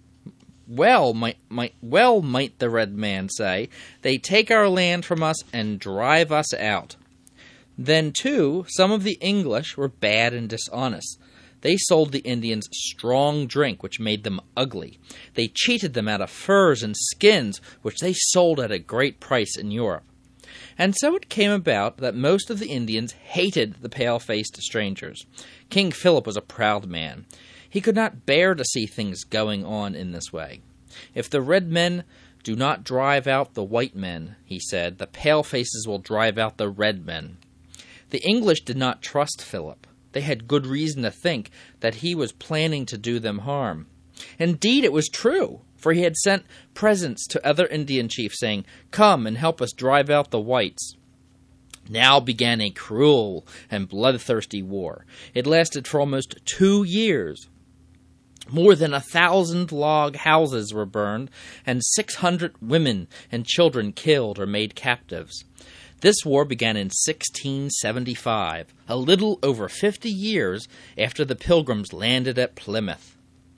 well, might, might, well, might the red man say, they take our land from us and drive us out. Then, too, some of the English were bad and dishonest. They sold the Indians strong drink, which made them ugly. They cheated them out of furs and skins, which they sold at a great price in Europe. And so it came about that most of the Indians hated the pale-faced strangers. King Philip was a proud man. He could not bear to see things going on in this way. If the red men do not drive out the white men, he said, the pale-faces will drive out the red men. The English did not trust Philip. They had good reason to think that he was planning to do them harm. Indeed, it was true, for he had sent presents to other Indian chiefs, saying, "Come and help us drive out the whites." Now began a cruel and bloodthirsty war. It lasted for almost two years. More than a thousand log houses were burned, and six hundred women and children killed or made captives. This war began in sixteen seventy-five, a little over fifty years after the Pilgrims landed at Plymouth.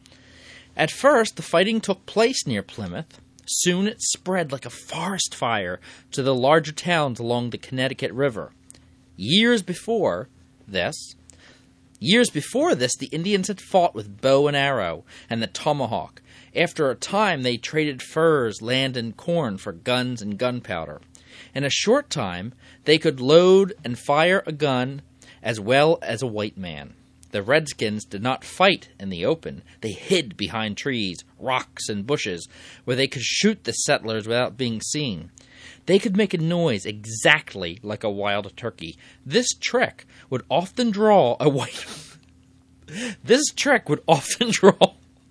At first, the fighting took place near Plymouth. Soon it spread like a forest fire to the larger towns along the Connecticut River. Years before this, years before this, the Indians had fought with bow and arrow and the tomahawk. After a time, they traded furs, land, and corn for guns and gunpowder. In a short time, they could load and fire a gun as well as a white man. The redskins did not fight in the open. They hid behind trees, rocks, and bushes, where they could shoot the settlers without being seen. They could make a noise exactly like a wild turkey. This trick would often draw a white... this trick would often draw...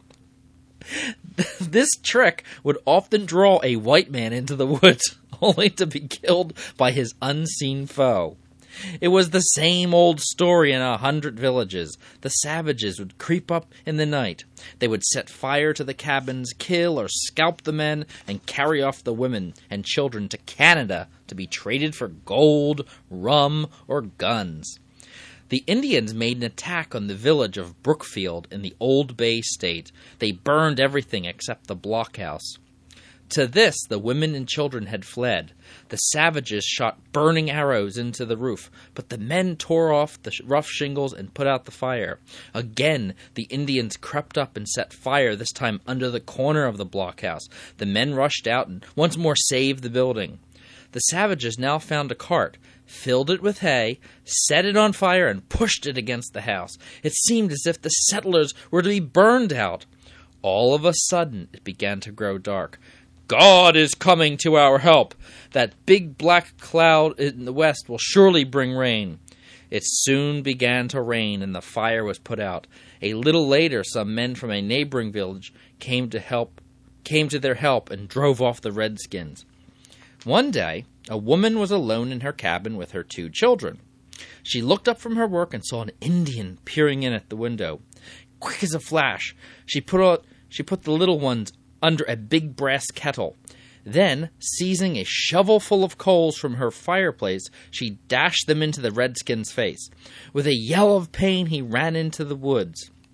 This trick would often draw a white man into the woods, only to be killed by his unseen foe. It was the same old story in a hundred villages. The savages would creep up in the night. They would set fire to the cabins, kill or scalp the men, and carry off the women and children to Canada to be traded for gold, rum, or guns. The Indians made an attack on the village of Brookfield in the Old Bay State. They burned everything except the blockhouse. To this, the women and children had fled. The savages shot burning arrows into the roof, but the men tore off the rough shingles and put out the fire. Again, the Indians crept up and set fire, this time under the corner of the blockhouse. The men rushed out and once more saved the building. The savages now found a cart, filled it with hay, set it on fire, and pushed it against the house. It seemed as if the settlers were to be burned out. All of a sudden, it began to grow dark. God is coming to our help. That big black cloud in the west will surely bring rain. It soon began to rain, and the fire was put out. A little later, some men from a neighboring village came to help, came to their help and drove off the redskins. One day, a woman was alone in her cabin with her two children. She looked up from her work and saw an Indian peering in at the window. Quick as a flash, she put out, she put the little ones under a big brass kettle. Then, seizing a shovel full of coals from her fireplace, she dashed them into the redskin's face. With a yell of pain, he ran into the woods.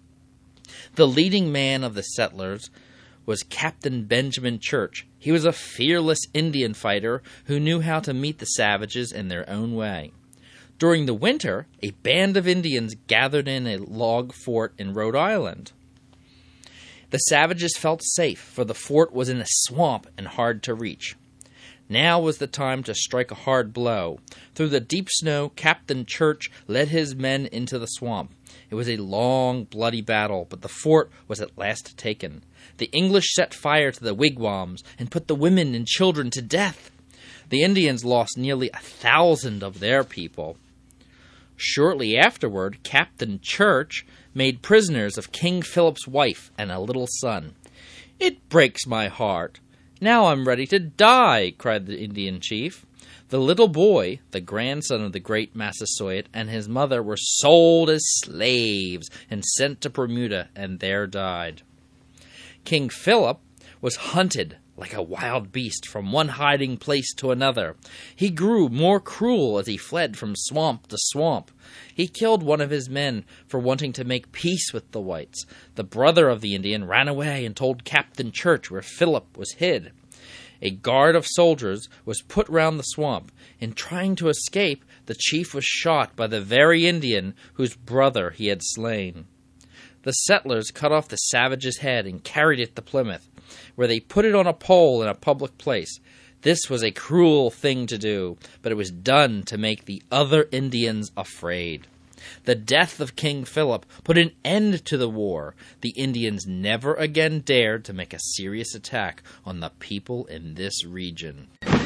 The leading man of the settlers was Captain Benjamin Church. He was a fearless Indian fighter who knew how to meet the savages in their own way. During the winter, a band of Indians gathered in a log fort in Rhode Island. The savages felt safe, for the fort was in a swamp and hard to reach. Now was the time to strike a hard blow. Through the deep snow, Captain Church led his men into the swamp. It was a long, bloody battle, but the fort was at last taken. The English set fire to the wigwams and put the women and children to death. The Indians lost nearly a thousand of their people. Shortly afterward, Captain Church made prisoners of King Philip's wife and a little son. "It breaks my heart. Now I'm ready to die," cried the Indian chief. The little boy, the grandson of the great Massasoit, and his mother were sold as slaves and sent to Bermuda, and there died. King Philip was hunted like a wild beast from one hiding place to another. He grew more cruel as he fled from swamp to swamp. He killed one of his men for wanting to make peace with the whites. The brother of the Indian ran away and told Captain Church where Philip was hid. A guard of soldiers was put round the swamp. In trying to escape, the chief was shot by the very Indian whose brother he had slain. The settlers cut off the savage's head and carried it to Plymouth, where they put it on a pole in a public place. This was a cruel thing to do, but it was done to make the other Indians afraid. The death of King Philip put an end to the war. The Indians never again dared to make a serious attack on the people in this region.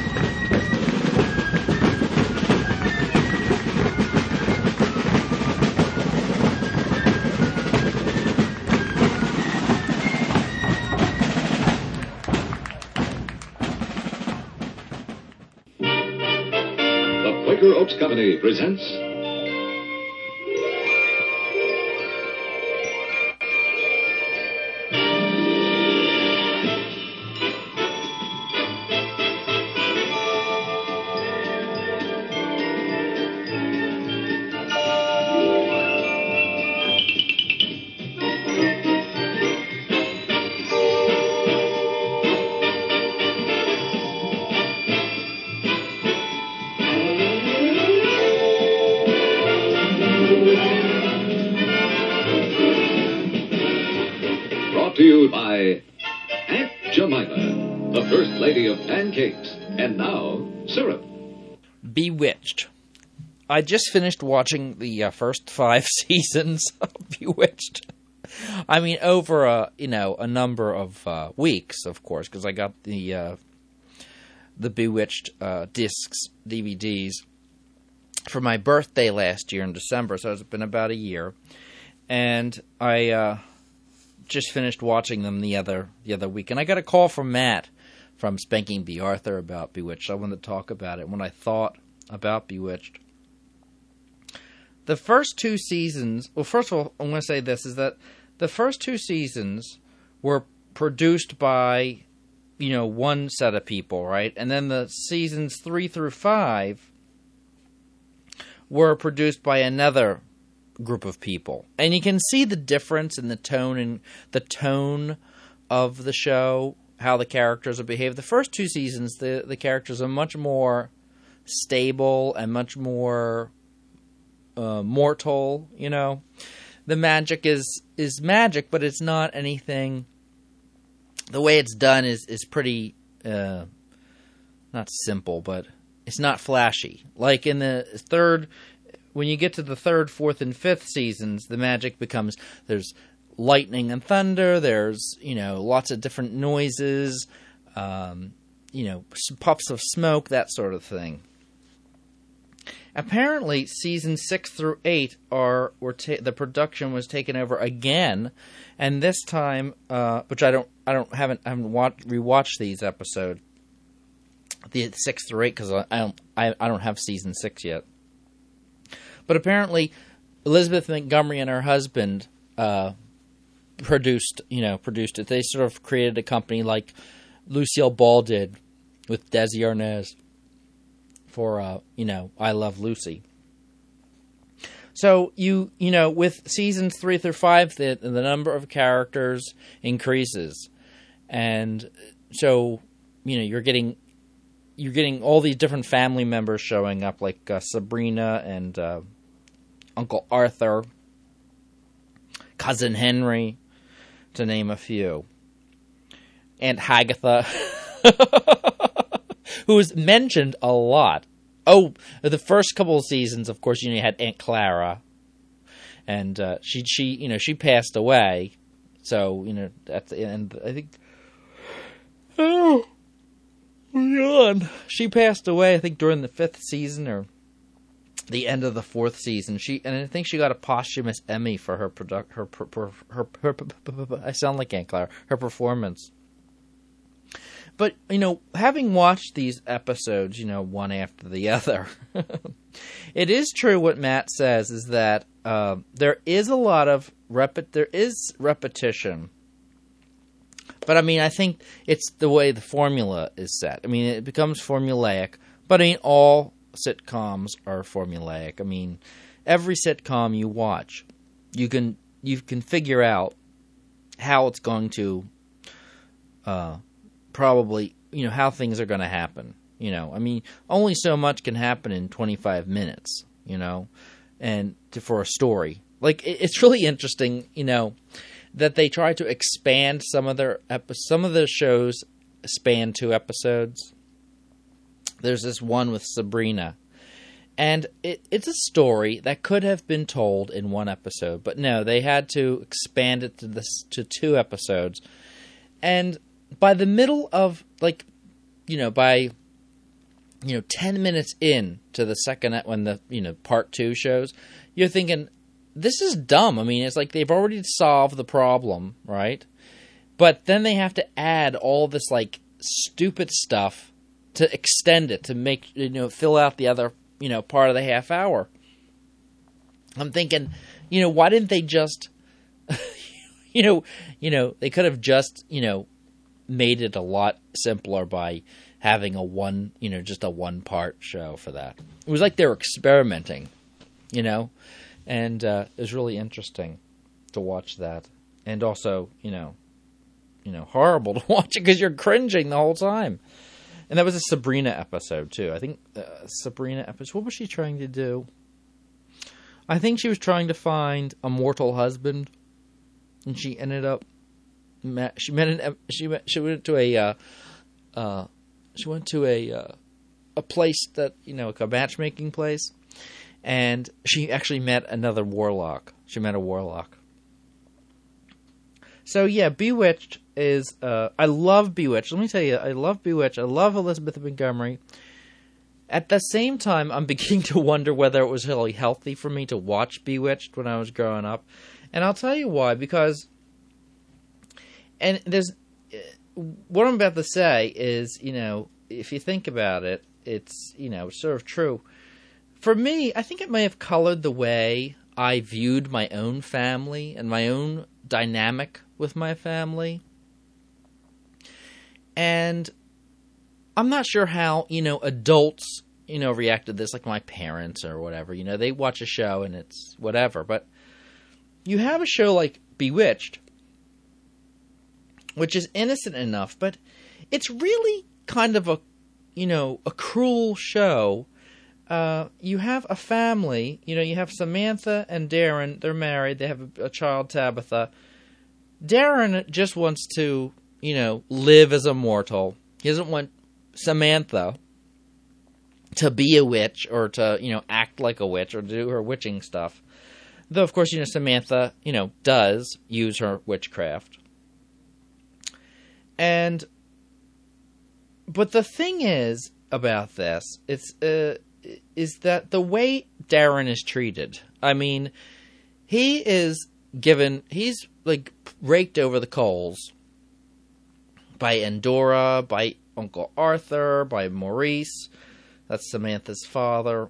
The Quaker Oats Company presents to you by Aunt Jemima, the First Lady of Pancakes, and now syrup. Bewitched. I just finished watching the uh, first five seasons of Bewitched. I mean, over a you know a number of uh, weeks, of course, because I got the uh, the Bewitched uh, discs, D V Ds, for my birthday last year in December. So it's been about a year, and I. Uh, just finished watching them the other the other week, and I got a call from Matt from Spanking B. Arthur about Bewitched. I wanted to talk about it. When I thought about Bewitched, the first two seasons, well, first of all, I'm going to say this, is that the first two seasons were produced by, you know, one set of people, right? And then the seasons three through five were produced by another group of people, and you can see the difference in the tone and the tone of the show, how the characters are behaved. The first two seasons, the the characters are much more stable and much more uh, mortal. You know, the magic is is magic, but it's not anything. The way it's done is is pretty uh, not simple, but it's not flashy. Like in the third. When you get to the third, fourth, and fifth seasons, the magic becomes, there's lightning and thunder, there's, you know, lots of different noises, um, you know, puffs of smoke, that sort of thing. Apparently, seasons six through eight are, were ta- the production was taken over again, and this time, uh, which I don't, I don't, haven't, I haven't watched, rewatched these episodes, the six through eight, because I, I don't, I, I don't have season six yet. But apparently, Elizabeth Montgomery and her husband uh, produced, you know, produced it. They sort of created a company like Lucille Ball did with Desi Arnaz for, uh, you know, I Love Lucy. So you you know, with seasons three through five, the the number of characters increases, and so you know you're getting you're getting all these different family members showing up, like uh, Sabrina and uh, Uncle Arthur, Cousin Henry, to name a few, Aunt Hagatha, who is mentioned a lot. Oh, the first couple of seasons, of course, you know, you had Aunt Clara, and uh, she, she, you know, she passed away. So, you know, that's and I think, oh, God, she passed away. I think during the fifth season or the end of the fourth season. She and I think she got a posthumous Emmy for her product, her, her, her, her, her, her. I sound like Aunt Clara. Her performance. But, you know, having watched these episodes, you know, one after the other, it is true what Matt says is that uh, there is a lot of rep- there is repetition. But, I mean, I think it's the way the formula is set. I mean, it becomes formulaic. But, I mean, all sitcoms are formulaic. I mean, every sitcom you watch, you can you can figure out how it's going to uh probably, you know, how things are going to happen, you know. I mean, only so much can happen in twenty-five minutes, you know, and to, for a story. Like, it, it's really interesting, you know, that they try to expand some of their epi- some of the shows span two episodes. There's this one with Sabrina, and it, it's a story that could have been told in one episode, but no, they had to expand it to this to two episodes, and by the middle of, like, you know, by, you know, ten minutes in to the second, when the, you know, part two shows, you're thinking, this is dumb. I mean, it's like they've already solved the problem, right? But then they have to add all this, like, stupid stuff to extend it, to make, you know, fill out the other, you know, part of the half hour. I'm thinking, you know, why didn't they just, you know, you know, they could have just, you know, made it a lot simpler by having a one, you know, just a one-part show for that. It was like they were experimenting, you know, and uh, it was really interesting to watch that. And also, you know, you know, horrible to watch it because you're cringing the whole time. And that was a Sabrina episode, too. I think uh, Sabrina episode, what was she trying to do? I think she was trying to find a mortal husband, and she ended up Met, she met an, she went she went to a uh, uh, she went to a uh, a place that, you know, like a matchmaking place, and she actually met another warlock. She met a warlock. So yeah, Bewitched is uh, I love Bewitched. Let me tell you, I love Bewitched. I love Elizabeth Montgomery. At the same time, I'm beginning to wonder whether it was really healthy for me to watch Bewitched when I was growing up, and I'll tell you why. Because And there's, what I'm about to say is, you know, if you think about it, it's, you know, sort of true. For me, I think it may have colored the way I viewed my own family and my own dynamic with my family. And I'm not sure how, you know, adults, you know, react to this, like my parents or whatever. You know, they watch a show and it's whatever. But you have a show like Bewitched, which is innocent enough, but it's really kind of a, you know, a cruel show. Uh, you have a family, you know, you have Samantha and Darren, they're married, they have a, a child, Tabitha. Darren just wants to, you know, live as a mortal. He doesn't want Samantha to be a witch or to, you know, act like a witch or do her witching stuff. Though, of course, you know, Samantha, you know, does use her witchcraft. And, but the thing is about this, it's, uh, is that the way Darren is treated, I mean, he is given, he's, like, raked over the coals by Endora, by Uncle Arthur, by Maurice, that's Samantha's father.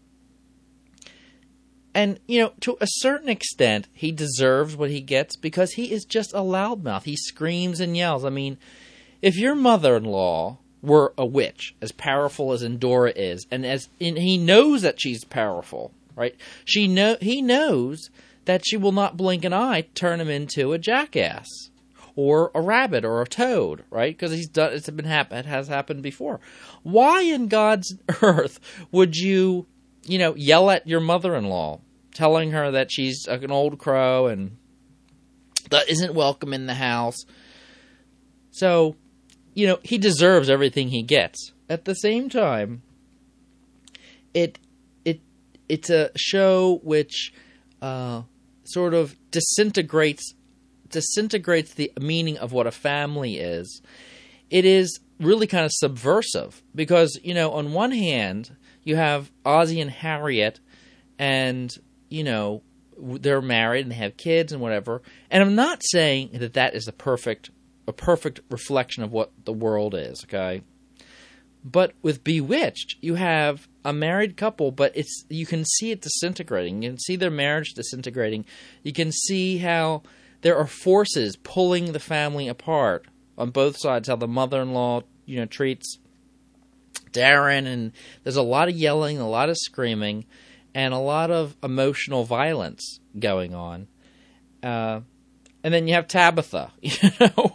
And, you know, to a certain extent, he deserves what he gets because he is just a loudmouth. He screams and yells. I mean, if your mother-in-law were a witch, as powerful as Endora is, and as and he knows that she's powerful, right? She know he knows that she will not blink an eye to turn him into a jackass or a rabbit or a toad, right? Because he's done it's been happen it has happened before. Why in God's earth would you, you know, yell at your mother-in-law, telling her that she's an old crow and that isn't welcome in the house? So, you know, he deserves everything he gets. At the same time, it it it's a show which uh, sort of disintegrates disintegrates the meaning of what a family is. It is really kind of subversive because, you know, on one hand, you have Ozzie and Harriet, and, you know, they're married and they have kids and whatever. And I'm not saying that that is a perfect a perfect reflection of what the world is, okay? But with Bewitched, you have a married couple, but it's you can see it disintegrating. You can see their marriage disintegrating. You can see how there are forces pulling the family apart on both sides, how the mother-in-law, you know, treats Darren, and there's a lot of yelling, a lot of screaming, and a lot of emotional violence going on. Uh, and then you have Tabitha, you know,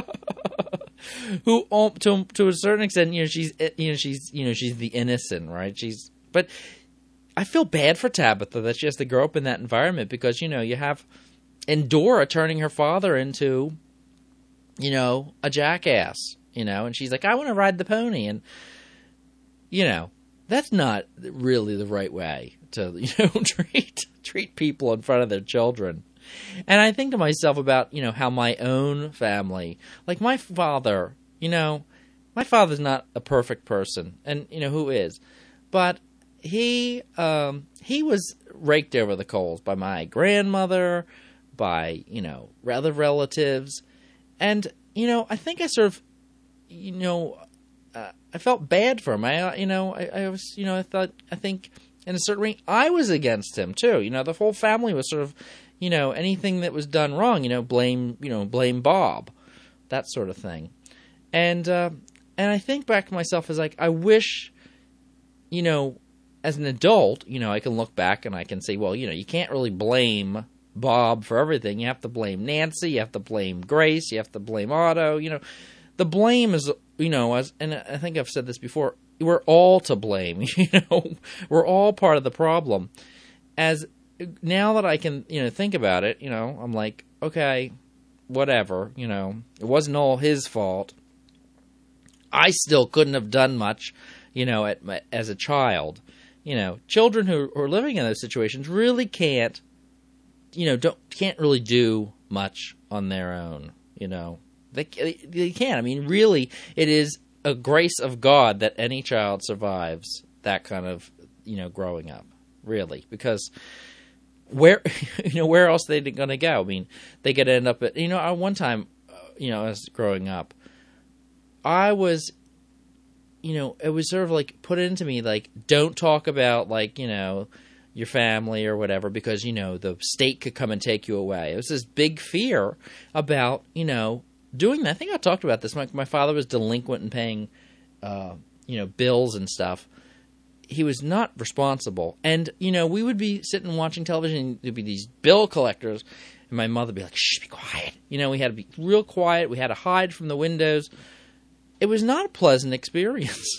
who, to to a certain extent, you know, she's you know she's you know she's the innocent, right? She's, but I feel bad for Tabitha that she has to grow up in that environment because, you know, you have Endora turning her father into, you know, a jackass, you know, and she's like, I want to ride the pony, and, you know, that's not really the right way to, you know, treat treat people in front of their children. And I think to myself about, you know, how my own family, like my father, you know, my father's not a perfect person, and, you know, who is? But he um, he was raked over the coals by my grandmother, by, you know, other relatives, and, you know, I think I sort of, you know, uh, I felt bad for him. I, you know, I, I was, you know, I thought, I think in a certain way, I was against him too. You know, the whole family was sort of, you know, anything that was done wrong, you know, blame, you know, blame Bob, that sort of thing. And, uh, and I think back to myself as like, I wish, you know, as an adult, you know, I can look back and I can say, well, you know, you can't really blame Bob for everything. You have to blame Nancy, you have to blame Grace, you have to blame Otto, you know. The blame is, you know, as, and I think I've said this before, we're all to blame, you know. We're all part of the problem. As now that I can, you know, think about it, you know, I'm like, okay, whatever, you know, it wasn't all his fault. I still couldn't have done much, you know, at my, as a child. You know, children who are living in those situations really can't, you know, don't can't really do much on their own, you know. They, they can't. I mean, really, it is a grace of God that any child survives that kind of, you know, growing up, really, because where, you know, where else are they going to go? I mean, they could end up at, you know, one time, uh, you know, as growing up, I was, you know, it was sort of like put into me, like, don't talk about, like, you know, your family or whatever, because, you know, the state could come and take you away. It was this big fear about, you know, doing that. I think I talked about this. My, my father was delinquent in paying, uh, you know, bills and stuff. He was not responsible. And, you know, we would be sitting watching television, and there'd be these bill collectors, and my mother would be like, shh, be quiet. You know, we had to be real quiet. We had to hide from the windows. It was not a pleasant experience.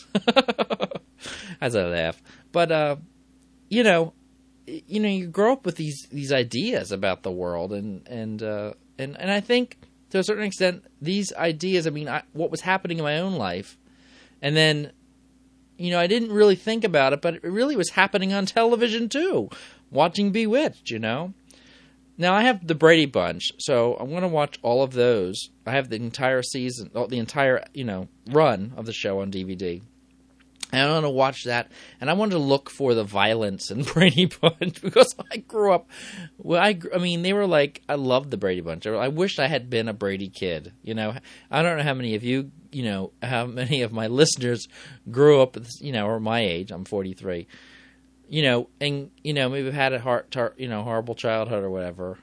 As I laugh. But, uh, you know, you know, you grow up with these, these ideas about the world, and, and, uh, and, and I think to a certain extent, these ideas, I mean, I, what was happening in my own life, and then, you know, I didn't really think about it, but it really was happening on television too, watching Bewitched, you know. Now, I have the Brady Bunch, so I'm going to watch all of those. I have the entire season, the entire, you know, run of the show on D V D. And I want to watch that, and I wanted to look for the violence in Brady Bunch, because I grew up, well, I, I mean, they were like, I loved the Brady Bunch. I wished I had been a Brady kid, you know. I don't know how many of you, you know, how many of my listeners grew up, you know, or my age, I'm forty-three, you know, and, you know, maybe had a heart, tar, you know, horrible childhood or whatever.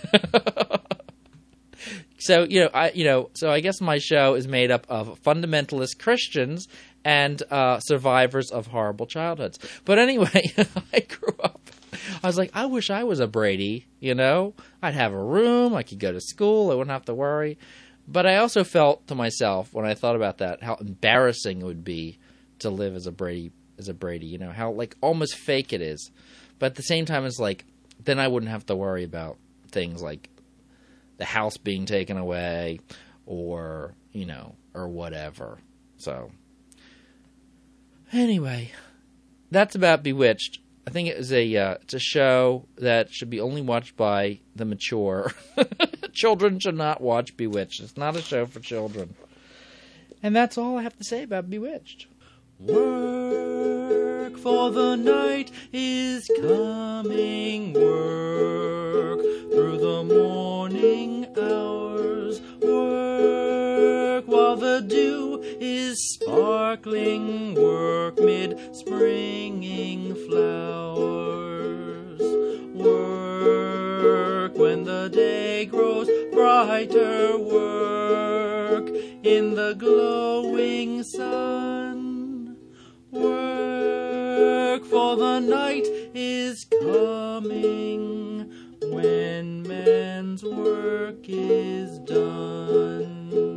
So, you know, I, you know, so I guess my show is made up of fundamentalist Christians and uh, survivors of horrible childhoods. But anyway, I grew up, I was like, I wish I was a Brady, you know? I'd have a room, I could go to school, I wouldn't have to worry. But I also felt to myself, when I thought about that, how embarrassing it would be to live as a Brady, as a Brady, you know? How, like, almost fake it is. But at the same time, it's like, then I wouldn't have to worry about things like the house being taken away or, you know, or whatever. So, anyway, that's about Bewitched. I think it is a uh, it's a show that should be only watched by the mature. Children should not watch Bewitched. It's not a show for children. And that's all I have to say about Bewitched. Work for the night is coming. Work through the morning hours. Work while the dew is sparkling. Work mid springing flowers. Work when the day grows brighter. Work in the glowing sun. Work for the night is coming when man's work is done.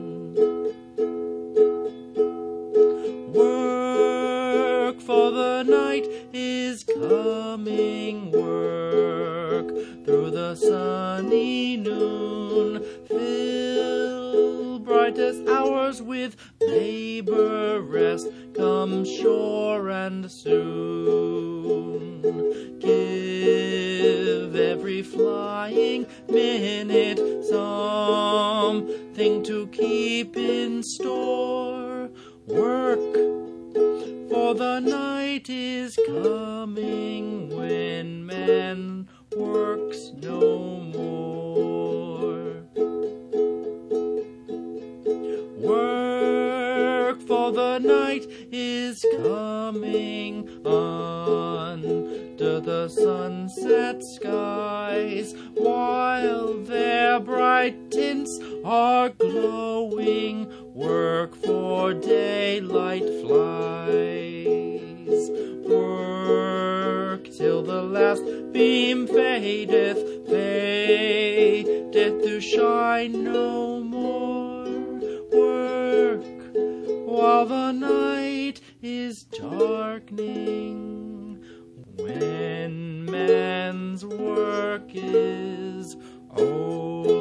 Work for the night is coming. Work through the sunny noon. Fill brightest hours with labor rest. Come sure and soon. Give every flying minute something to keep in store. Work, for the night is coming when man works no more. Work, for the night is coming under the sunset skies, while their bright tints are glowing. Work for daylight flies. Work till the last beam fadeth, fadeth to shine no more. Work while the night is darkening, when man's work is over.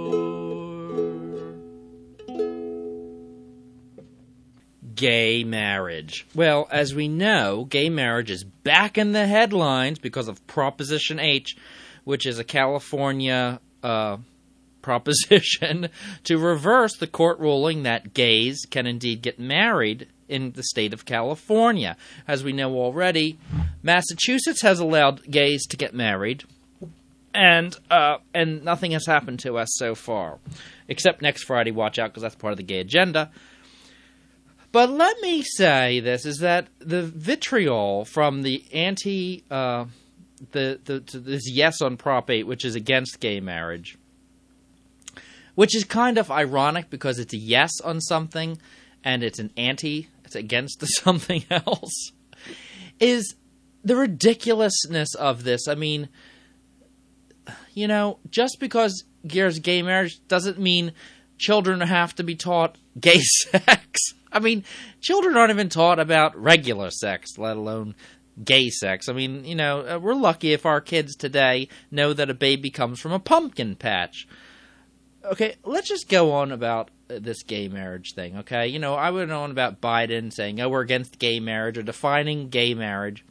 Gay marriage. Well, as we know, gay marriage is back in the headlines because of Proposition H, which is a California uh, proposition to reverse the court ruling that gays can indeed get married in the state of California. As we know already, Massachusetts has allowed gays to get married, and uh, and nothing has happened to us so far, except next Friday. Watch out, because that's part of the gay agenda. But let me say this, is that the vitriol from the anti, uh, the, the, the this yes on Prop eight, which is against gay marriage, which is kind of ironic because it's a yes on something and it's an anti, it's against something else, is the ridiculousness of this. I mean, you know, just because there's gay marriage doesn't mean children have to be taught gay sex. I mean, children aren't even taught about regular sex, let alone gay sex. I mean, you know, we're lucky if our kids today know that a baby comes from a pumpkin patch. Okay, let's just go on about this gay marriage thing, okay? You know, I went on about Biden saying, oh, we're against gay marriage, or defining gay marriage.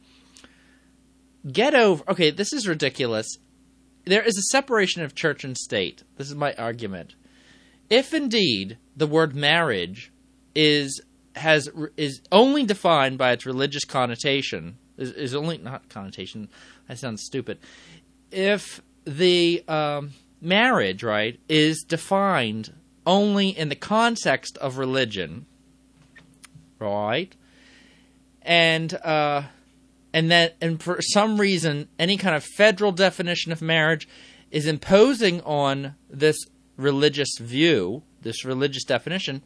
Get over... Okay, this is ridiculous. There is a separation of church and state. This is my argument. If indeed the word marriage is has is only defined by its religious connotation, is, is only not connotation. That sounds stupid. If the um, marriage, right, is defined only in the context of religion, right, and uh, and that and for some reason any kind of federal definition of marriage is imposing on this religious view, this religious definition,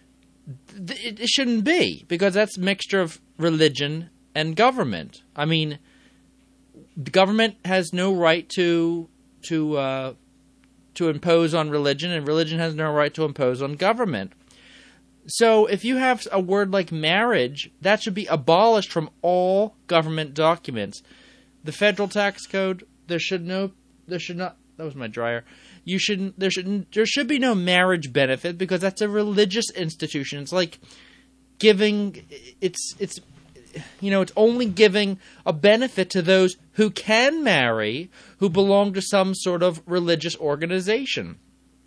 it, it shouldn't be, because that's a mixture of religion and government. I mean, the government has no right to to uh, to impose on religion, and religion has no right to impose on government. So if you have a word like marriage, that should be abolished from all government documents. The federal tax code, there should no, there should not. That was my dryer. You shouldn't. There should there should be no marriage benefit because that's a religious institution. It's like giving. It's it's, you know, it's only giving a benefit to those who can marry, who belong to some sort of religious organization.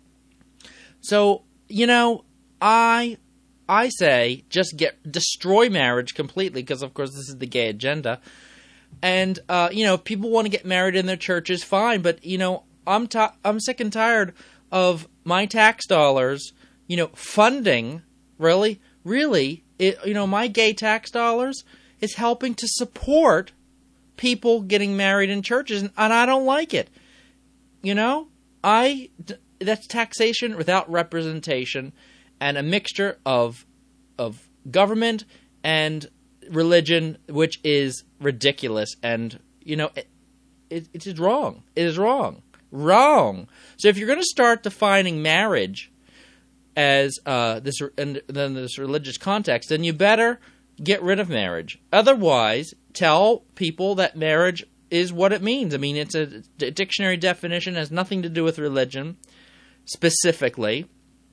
So you know, I. I say just get destroy marriage completely because, of course, this is the gay agenda. And, uh, you know, if people want to get married in their churches, fine. But, you know, I'm ta- I'm sick and tired of my tax dollars, you know, funding, really, really, it, you know, my gay tax dollars is helping to support people getting married in churches, and, and I don't like it. You know, I, that's taxation without representation. And a mixture of of government and religion, which is ridiculous. And, you know, it, it, it is wrong. It is wrong. Wrong. So if you're going to start defining marriage as uh, this in, in this religious context, then you better get rid of marriage. Otherwise, tell people that marriage is what it means. I mean, it's a, a dictionary definition, has nothing to do with religion specifically.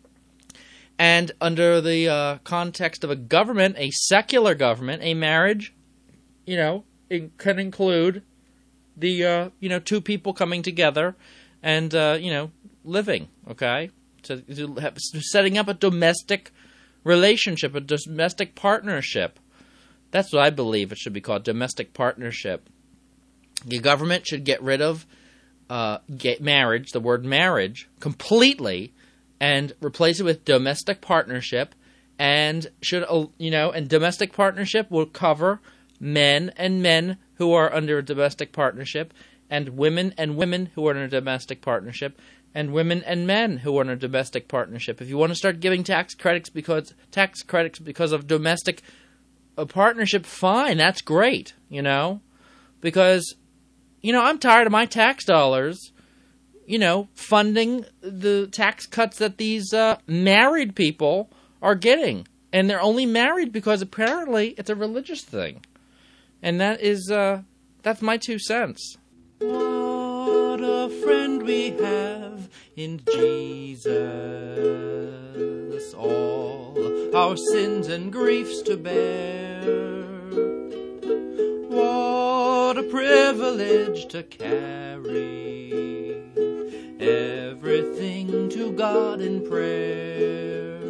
And under the uh, context of a government, a secular government, a marriage, you know, it can include the, uh, you know, two people coming together and, uh, you know, living, okay? To, to have, setting up a domestic relationship, a domestic partnership. That's what I believe it should be called, domestic partnership. The government should get rid of uh, get marriage, the word marriage, completely, and replace it with domestic partnership, and should you know, and domestic partnership will cover men and men who are under a domestic partnership, and women and women who are in a domestic partnership, and women and men who are in a domestic partnership. If you want to start giving tax credits because tax credits because of domestic uh, partnership, fine, that's great, you know, because you know I'm tired of my tax dollars, you know, funding the tax cuts that these uh, married people are getting. And they're only married because apparently it's a religious thing. And that is, uh, that's my two cents. What a friend we have in Jesus, all our sins and griefs to bear. What a privilege to carry everything to God in prayer.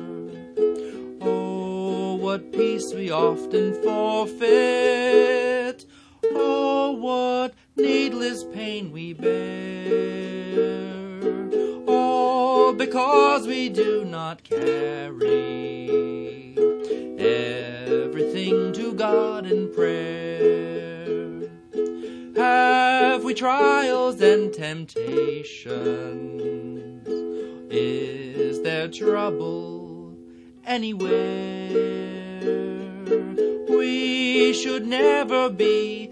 Oh, what peace we often forfeit. Oh, what needless pain we bear. All because we do not carry everything to God in prayer. Have we trials and temptations? Is there trouble anywhere? We should never be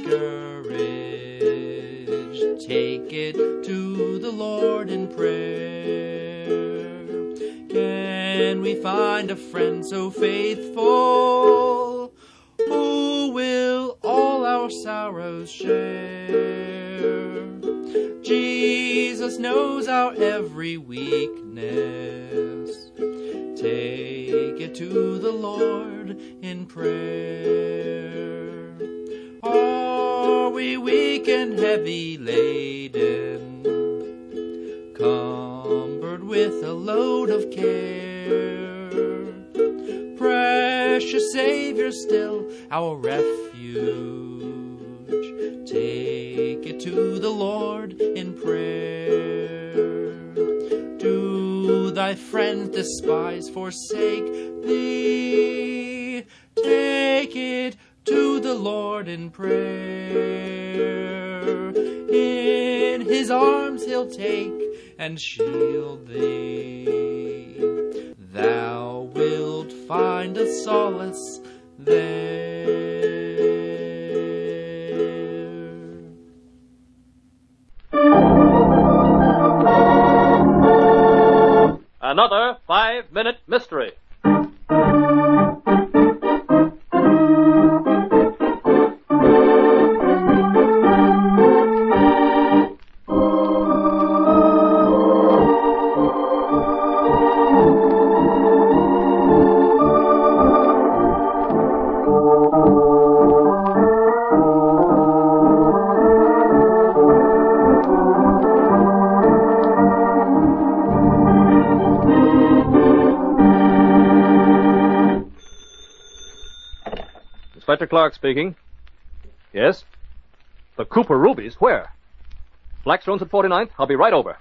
discouraged. Take it to the Lord in prayer. Can we find a friend so faithful who will all our sorrows share? Jesus knows our every weakness. Take it to the Lord in prayer. Are we weak and heavy laden, cumbered with a load of care? Precious Savior, still our refuge. Take it to the Lord in prayer. Do thy friends despise, forsake thee? Take it to the Lord in prayer. In his arms he'll take and shield thee. Thou wilt find a solace there. another five-minute mystery. Inspector Clark speaking. Yes? The Cooper rubies? Where? Blackstone's at forty-ninth. I'll be right over.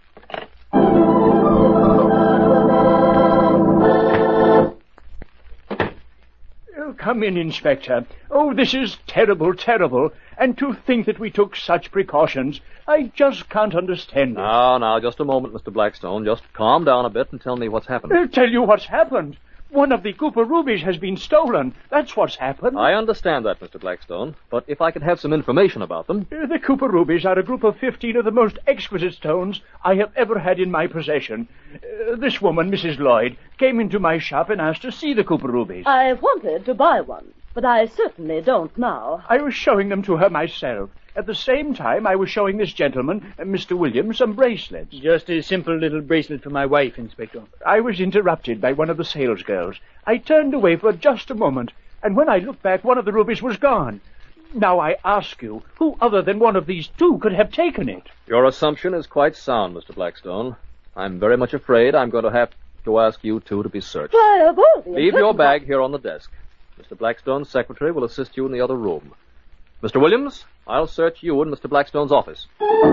Oh, come in, Inspector. Oh, this is terrible, terrible. And to think that we took such precautions. I just can't understand it. Now, now, just a moment, Mister Blackstone. Just calm down a bit and tell me what's happened. I'll tell you what's happened. One of the Cooper rubies has been stolen. That's what's happened. I understand that, Mister Blackstone, but if I could have some information about them... Uh, the Cooper rubies are a group of fifteen of the most exquisite stones I have ever had in my possession. Uh, this woman, Missus Lloyd, came into my shop and asked to see the Cooper rubies. I wanted to buy one, but I certainly don't now. I was showing them to her myself. At the same time, I was showing this gentleman, uh, Mister Williams, some bracelets. Just a simple little bracelet for my wife, Inspector. I was interrupted by one of the salesgirls. I turned away for just a moment, and when I looked back, one of the rubies was gone. Now I ask you, who other than one of these two could have taken it? Your assumption is quite sound, Mister Blackstone. I'm very much afraid I'm going to have to ask you two to be searched. Why, of all the Leave your bag here on the desk. Mister Blackstone's secretary will assist you in the other room. Mister Williams, I'll search you in Mister Blackstone's office.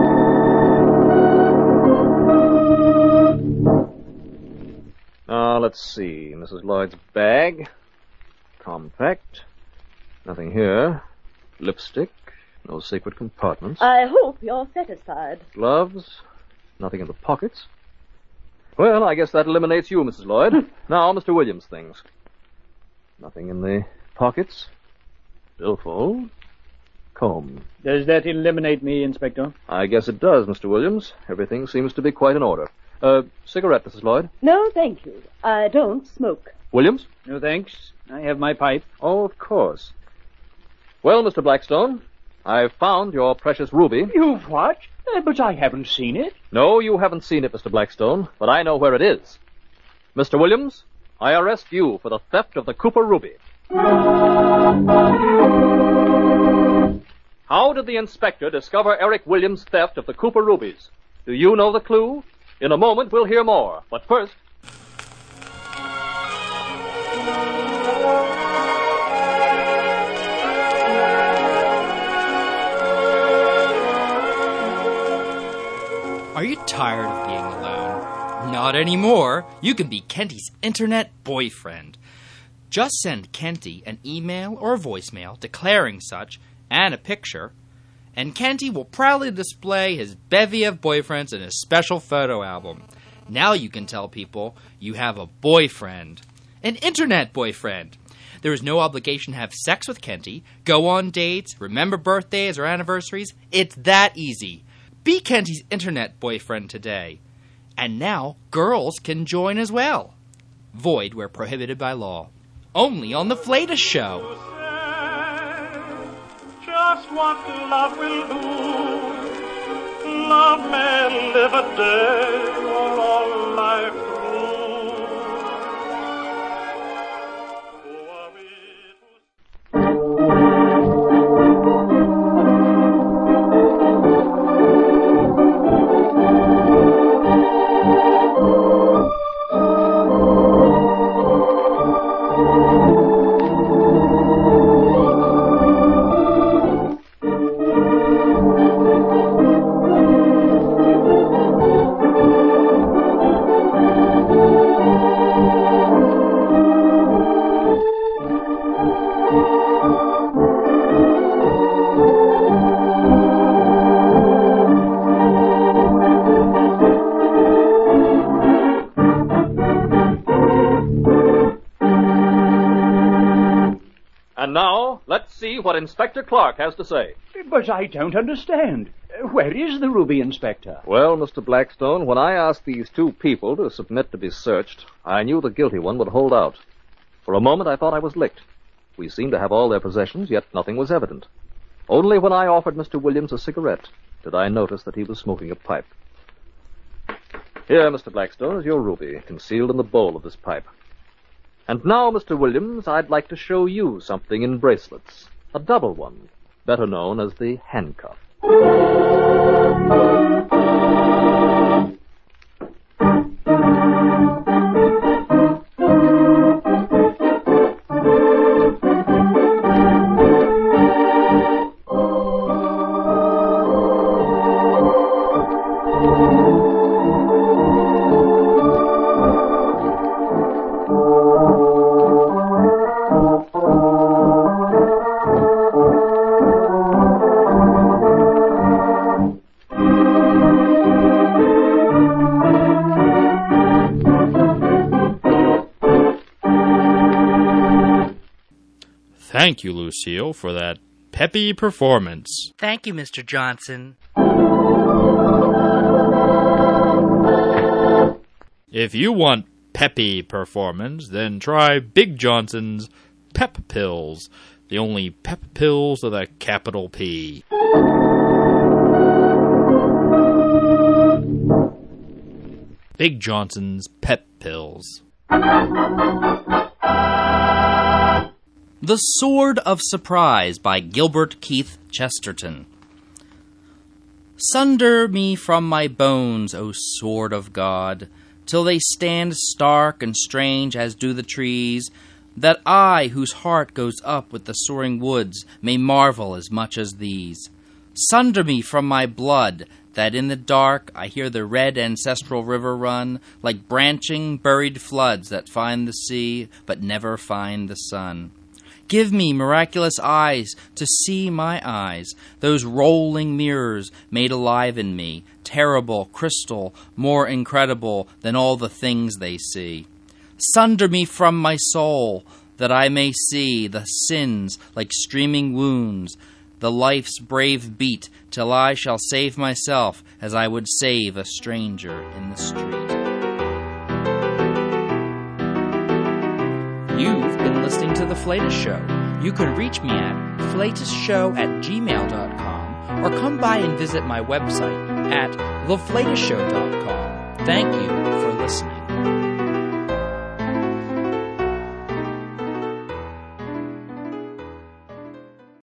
Now, let's see. Missus Lloyd's bag. Compact. Nothing here. Lipstick. No secret compartments. I hope you're satisfied. Gloves. Nothing in the pockets. Well, I guess that eliminates you, Missus Lloyd. Now, Mister Williams' things. Nothing in the pockets. Billfold. Comb. Does that eliminate me, Inspector? I guess it does, Mister Williams. Everything seems to be quite in order. Uh, cigarette, Missus Lloyd? No, thank you. I don't smoke. Williams? No, thanks. I have my pipe. Oh, of course. Well, Mister Blackstone, I've found your precious ruby. You've what? Uh, but I haven't seen it. No, you haven't seen it, Mister Blackstone, but I know where it is. Mister Williams, I arrest you for the theft of the Cooper ruby. How did the inspector discover Eric Williams' theft of the Cooper rubies? Do you know the clue? In a moment, we'll hear more. But first... Are you tired of being alone? Not anymore. You can be Kenty's internet boyfriend. Just send Kenty an email or a voicemail declaring such, and a picture, and Kenty will proudly display his bevy of boyfriends in his special photo album. Now you can tell people you have a boyfriend. An internet boyfriend. There is no obligation to have sex with Kenty, go on dates, remember birthdays or anniversaries. It's that easy. Be Kenty's internet boyfriend today. And now, girls can join as well. Void where prohibited by law. Only on The Flatus Show. Just what love will do. Love may live a day or all life through. And now, let's see what Inspector Clark has to say. But I don't understand. Where is the ruby, Inspector? Well, Mister Blackstone, when I asked these two people to submit to be searched, I knew the guilty one would hold out. For a moment, I thought I was licked. We seemed to have all their possessions, yet nothing was evident. Only when I offered Mister Williams a cigarette did I notice that he was smoking a pipe. Here, Mister Blackstone, is your ruby, concealed in the bowl of this pipe. And now, Mister Williams, I'd like to show you something in bracelets. A double one, better known as the handcuff. Thank you, Lucille, for that peppy performance. Thank you, Mister Johnson. If you want peppy performance, then try Big Johnson's Pep Pills, the only pep pills with a capital P. Big Johnson's Pep Pills. The Sword of Surprise by Gilbert Keith Chesterton. Sunder me from my bones, O sword of God, till they stand stark and strange as do the trees, that I, whose heart goes up with the soaring woods, may marvel as much as these. Sunder me from my blood, that in the dark I hear the red ancestral river run, like branching, buried floods that find the sea, but never find the sun. Give me miraculous eyes to see my eyes, those rolling mirrors made alive in me, terrible, crystal, more incredible than all the things they see. Sunder me from my soul, that I may see the sins like streaming wounds, the life's brave beat, till I shall save myself as I would save a stranger in the street. You've been listening to The Flatus Show. You can reach me at flatusshow at gmail dot com or come by and visit my website at the flatus show dot com. Thank you for listening.